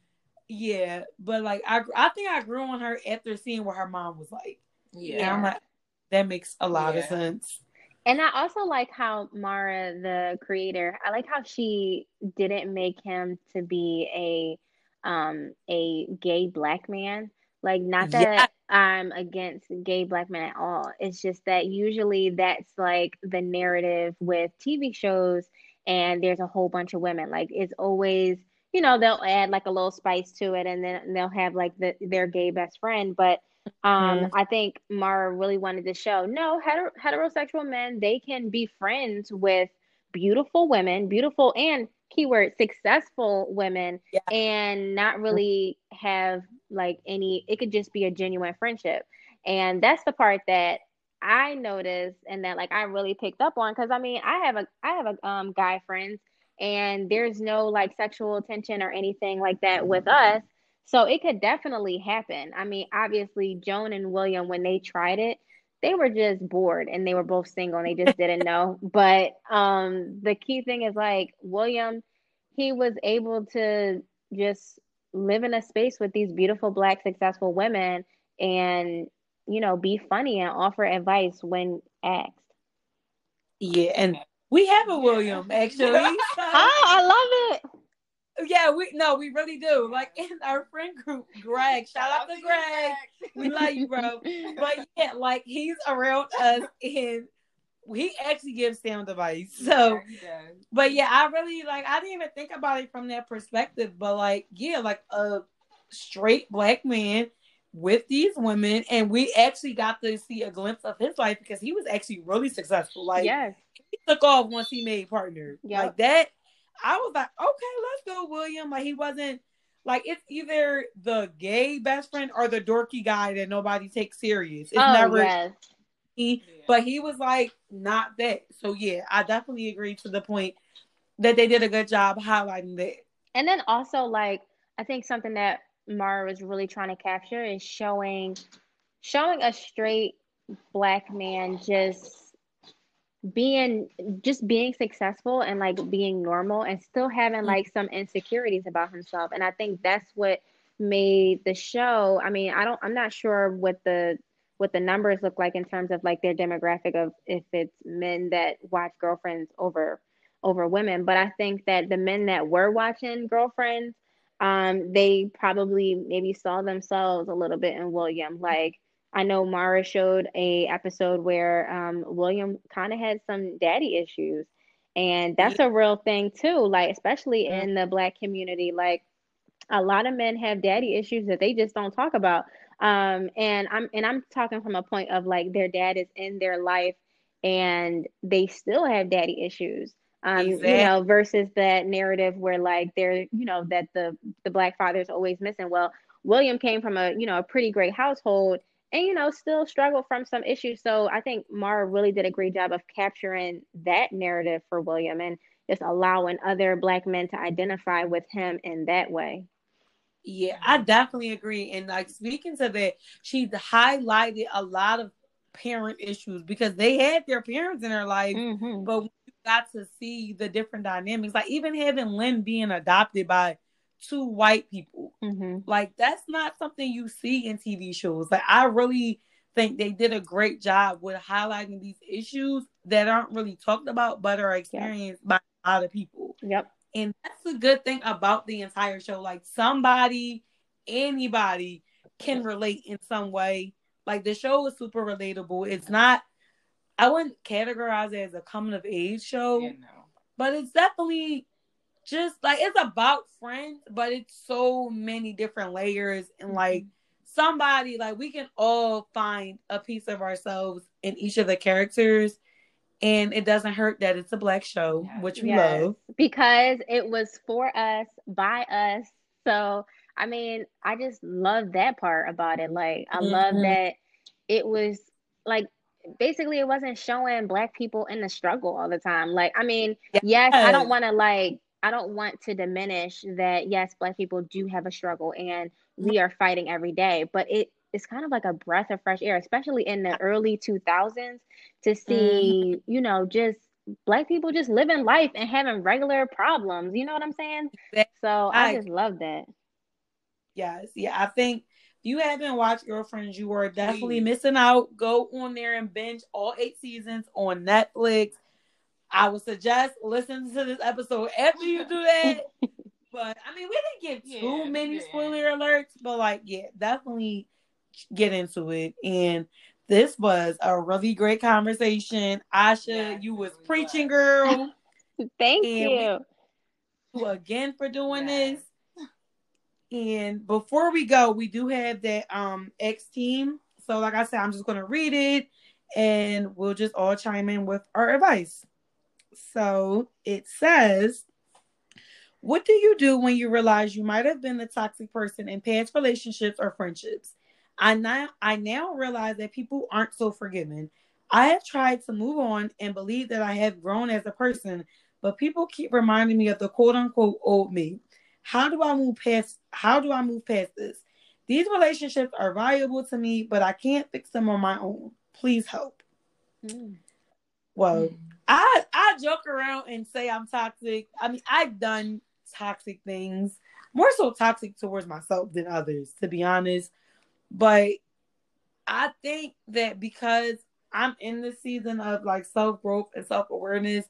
Yeah, but like I, I think I grew on her after seeing what her mom was like. Yeah, And I'm like, that makes a lot Yeah. of sense. And I also like how Mara, the creator, I like how she didn't make him to be a um a gay black man. Like, not that Yeah. I'm against gay black men at all. It's just that usually that's like the narrative with T V shows, and there's a whole bunch of women. Like, it's always, you know, they'll add like a little spice to it, and then they'll have like the their gay best friend. But um, Mhm. I think Mara really wanted to show, no, hetero- heterosexual men, they can be friends with beautiful women, beautiful and keyword successful women, Yeah. and not really have like any, it could just be a genuine friendship. And that's the part that I noticed and that like I really picked up on, because I mean, I have a I have a um guy friends, and there's no like sexual tension or anything like that with us. So it could definitely happen. I mean, obviously, Joan and William, when they tried it, they were just bored, and they were both single, and they just didn't know. But um, the key thing is like William, he was able to just live in a space with these beautiful black successful women, and you know, be funny and offer advice when asked. Yeah, and we have a William actually. So, Oh, I love it. yeah, we no, we really do. Like, in our friend group, Greg. Shout out to Greg. We love you, bro. But yeah, like, he's around us, and he actually gives sound advice. So, Yeah, he does. but yeah, I really like. I didn't even think about it from that perspective. But like, yeah, like a straight black man with these women, and we actually got to see a glimpse of his life because he was actually really successful. Like, Yes. he took off once he made partner. Yep. Like that. I was like, okay, let's go, William. Like, he wasn't like, it's either the gay best friend or the dorky guy that nobody takes serious. It's Oh, never yes. he, Yeah. but he was like not that. So yeah, I definitely agree to the point that they did a good job highlighting that. And then also, like, I think something that Mara was really trying to capture is showing showing a straight black man just being just being successful and like being normal and still having like some insecurities about himself. And I think that's what made the show. I mean, I don't I'm not sure what the what the numbers look like in terms of like their demographic of if it's men that watch Girlfriends over over women, but I think that the men that were watching Girlfriends, um, they probably maybe saw themselves a little bit in William. Like, I know Mara showed a episode where um, William kind of had some daddy issues, and that's a real thing too. Like, especially Yeah. in the Black community, like a lot of men have daddy issues that they just don't talk about. Um, and I'm and I'm talking from a point of like their dad is in their life, and they still have daddy issues. Um, you Exactly. know, versus that narrative where like they're, you know, that the the black father is always missing. Well, William came from a, you know, a pretty great household, and you know, still struggled from some issues. So I think Mara really did a great job of capturing that narrative for William and just allowing other black men to identify with him in that way. Yeah, I definitely agree. And like, speaking to that, she highlighted a lot of parent issues because they had their parents in their life, Mm-hmm. but when you got to see the different dynamics, like even having Lynn being adopted by two white people, Mm-hmm. like that's not something you see in T V shows. Like I really think they did a great job with highlighting these issues that aren't really talked about but are experienced yep. by a lot of people. Yep. And that's a good thing about the entire show. Like somebody, anybody can relate in some way. Like the show is super relatable. It's not, I wouldn't categorize it as a coming of age show, Yeah, no. but it's definitely just like, it's about friends, but it's so many different layers. And mm-hmm. like somebody, like we can all find a piece of ourselves in each of the characters. And it doesn't hurt that it's a Black show, yes. which we yes. love. Because it was for us, by us. So, I mean, I just love that part about it. Like, I mm-hmm. love that it was, like, basically it wasn't showing Black people in the struggle all the time. Like, I mean, yes, yes I don't want to, like, I don't want to diminish that, yes, Black people do have a struggle and we are fighting every day. But it it's kind of like a breath of fresh air, especially in the early two thousands, to see, mm-hmm. you know, just Black people just living life and having regular problems. You know what I'm saying? So I, I just love that. Yes. Yeah. I think if you haven't watched Girlfriends, you are definitely Please. missing out. Go on there and binge all eight seasons on Netflix. I would suggest listening to this episode after you do that. But I mean, we didn't give too yeah, many yeah. spoiler alerts, but like, yeah, definitely get into it. And this was a really great conversation. Asha, yeah, you was really preaching, was. girl. Thank and you. you again for doing yes. this. And before we go, we do have that um X team. So like I said, I'm just gonna read it and we'll just all chime in with our advice. So it says, what do you do when you realize you might have been the toxic person in past relationships or friendships? I now, I now realize that people aren't so forgiving. I have tried to move on and believe that I have grown as a person, but people keep reminding me of the quote unquote old me. How do I move past, how do I move past this? These relationships are valuable to me, but I can't fix them on my own. Please help. Mm. Well, mm. I, I joke around and say I'm toxic. I mean, I've done toxic things, more so toxic towards myself than others, to be honest. But I think that because I'm in the season of like self-growth and self-awareness,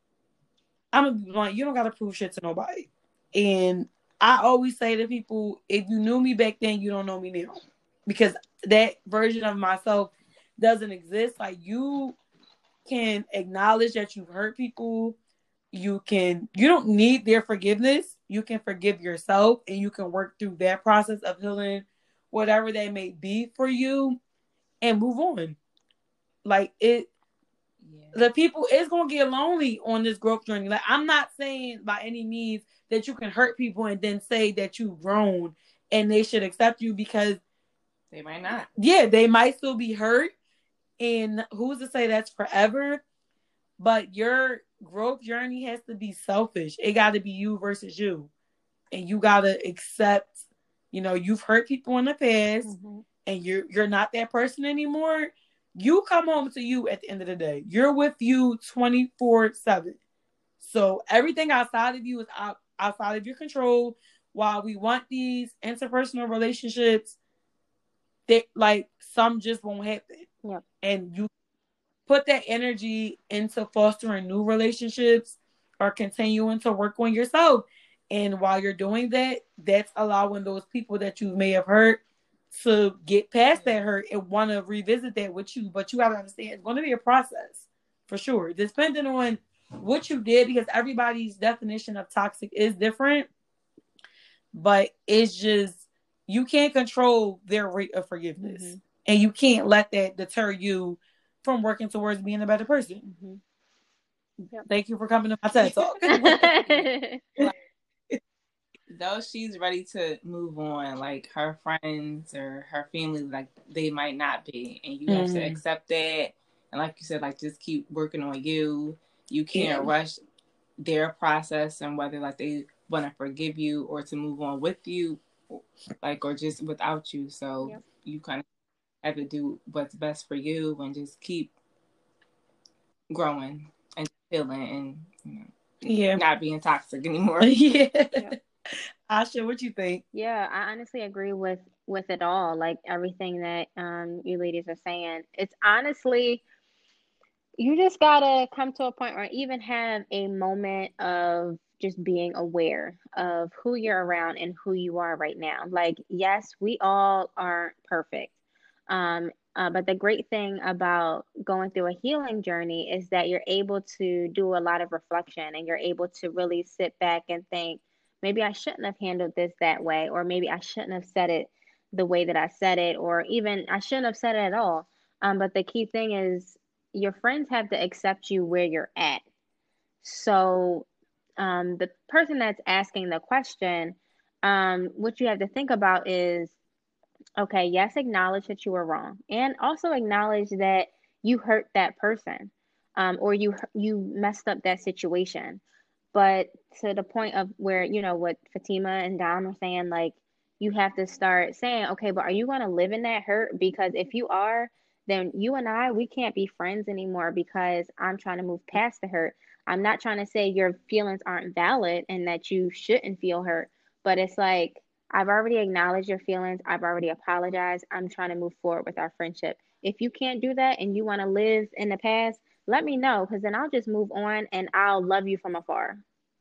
I'm gonna be blunt, you don't gotta prove shit to nobody. And I always say to people, if you knew me back then, you don't know me now. Because that version of myself doesn't exist. Like you can acknowledge that you've hurt people. You can, you don't need their forgiveness. You can forgive yourself and you can work through that process of healing whatever that may be for you and move on. Like it, yeah. the people is going to get lonely on this growth journey. Like I'm not saying by any means that you can hurt people and then say that you've grown and they should accept you, because they might not. Yeah, they might still be hurt. And who's to say that's forever? But your growth journey has to be selfish. It got to be you versus you. And you got to accept, you know, you've hurt people in the past, mm-hmm. and you're you're not that person anymore. You come home to you at the end of the day. You're with you twenty-four seven. So everything outside of you is out, outside of your control. While we want these interpersonal relationships, they like some just won't happen. Yeah. And you put that energy into fostering new relationships or continuing to work on yourself. And while you're doing that, that's allowing those people that you may have hurt to get past that hurt and want to revisit that with you. But you got to understand, it's going to be a process for sure, depending on what you did, because everybody's definition of toxic is different. But it's just, you can't control their rate of forgiveness. Mm-hmm. And you can't let that deter you from working towards being a better person. Mm-hmm. Yep. Thank you for coming to my TED Talk. Though she's ready to move on, like her friends or her family, like they might not be, and you mm-hmm. have to accept that. And like you said, like just keep working on you. You can't yeah. rush their process and whether like they want to forgive you or to move on with you, like or just without you. So yep. you kind of have to do what's best for you and just keep growing and healing and, you know, yeah, not being toxic anymore. yeah. Yeah. Asha, what you think? Yeah, I honestly agree with with it all. Like everything that um you ladies are saying. It's honestly, you just gotta come to a point or even have a moment of just being aware of who you're around and who you are right now. Like, yes, we all aren't perfect. Um, uh, but the great thing about going through a healing journey is that you're able to do a lot of reflection and you're able to really sit back and think, maybe I shouldn't have handled this that way, or maybe I shouldn't have said it the way that I said it, or even I shouldn't have said it at all. Um, but the key thing is your friends have to accept you where you're at. So, um, the person that's asking the question, um, what you have to think about is, okay, yes, acknowledge that you were wrong, and also acknowledge that you hurt that person, um, or you you messed up that situation. But to the point of where, you know, what Fatima and Dom were saying, like, you have to start saying, okay, but are you going to live in that hurt? Because if you are, then you and I, we can't be friends anymore because I'm trying to move past the hurt. I'm not trying to say your feelings aren't valid and that you shouldn't feel hurt, but it's like, I've already acknowledged your feelings. I've already apologized. I'm trying to move forward with our friendship. If you can't do that and you want to live in the past, let me know, because then I'll just move on and I'll love you from afar.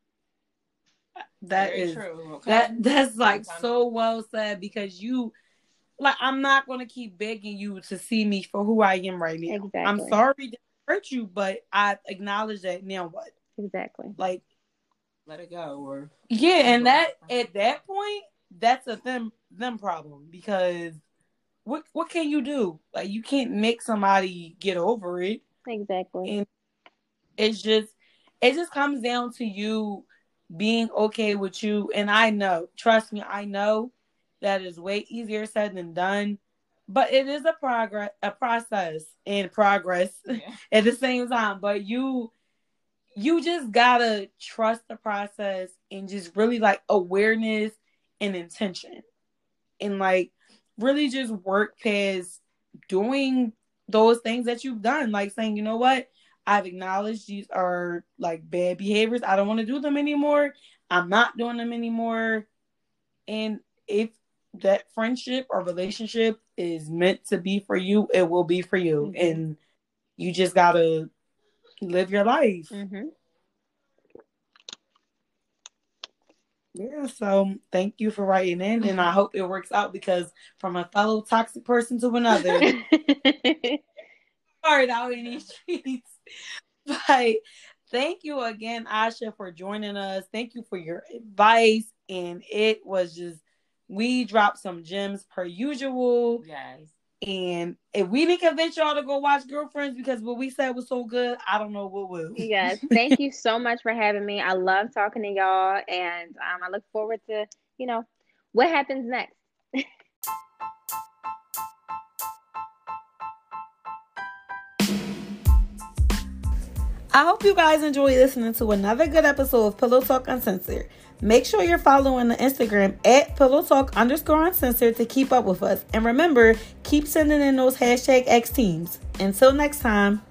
That Very is true. Okay. that that's like so well said, because you, like, I'm not gonna keep begging you to see me for who I am right now. Exactly. I'm sorry that I hurt you, but I acknowledge that. Now what? Exactly. Like, let it go, or yeah, and that at that point, that's a them them problem, because what what can you do? Like, you can't make somebody get over it. Exactly. And it's just it just comes down to you being okay with you. And I know, trust me, I know that is way easier said than done, but it is a progress, a process and progress yeah. at the same time. But you, you just gotta trust the process and just really like awareness and intention, and like really just work past doing those things that you've done. Like saying, you know what? I've acknowledged these are like bad behaviors. I don't want to do them anymore. I'm not doing them anymore. And if that friendship or relationship is meant to be for you, it will be for you. Mm-hmm. And you just got to live your life. Mm-hmm. Yeah, so thank you for writing in, and I hope it works out, because from a fellow toxic person to another, hard out in these streets. But thank you again, Asha, for joining us. Thank you for your advice. And it was just, we dropped some gems per usual. Yes. And if we didn't convince y'all to go watch Girlfriends because what we said was so good, I don't know what will. Yes. Thank you so much for having me. I love talking to y'all. And um, I look forward to, you know, what happens next. I hope you guys enjoy listening to another good episode of Pillow Talk Uncensored. Make sure you're following the Instagram at Pillow Talk underscore Uncensored to keep up with us. And remember, keep sending in those hashtag X teams. Until next time.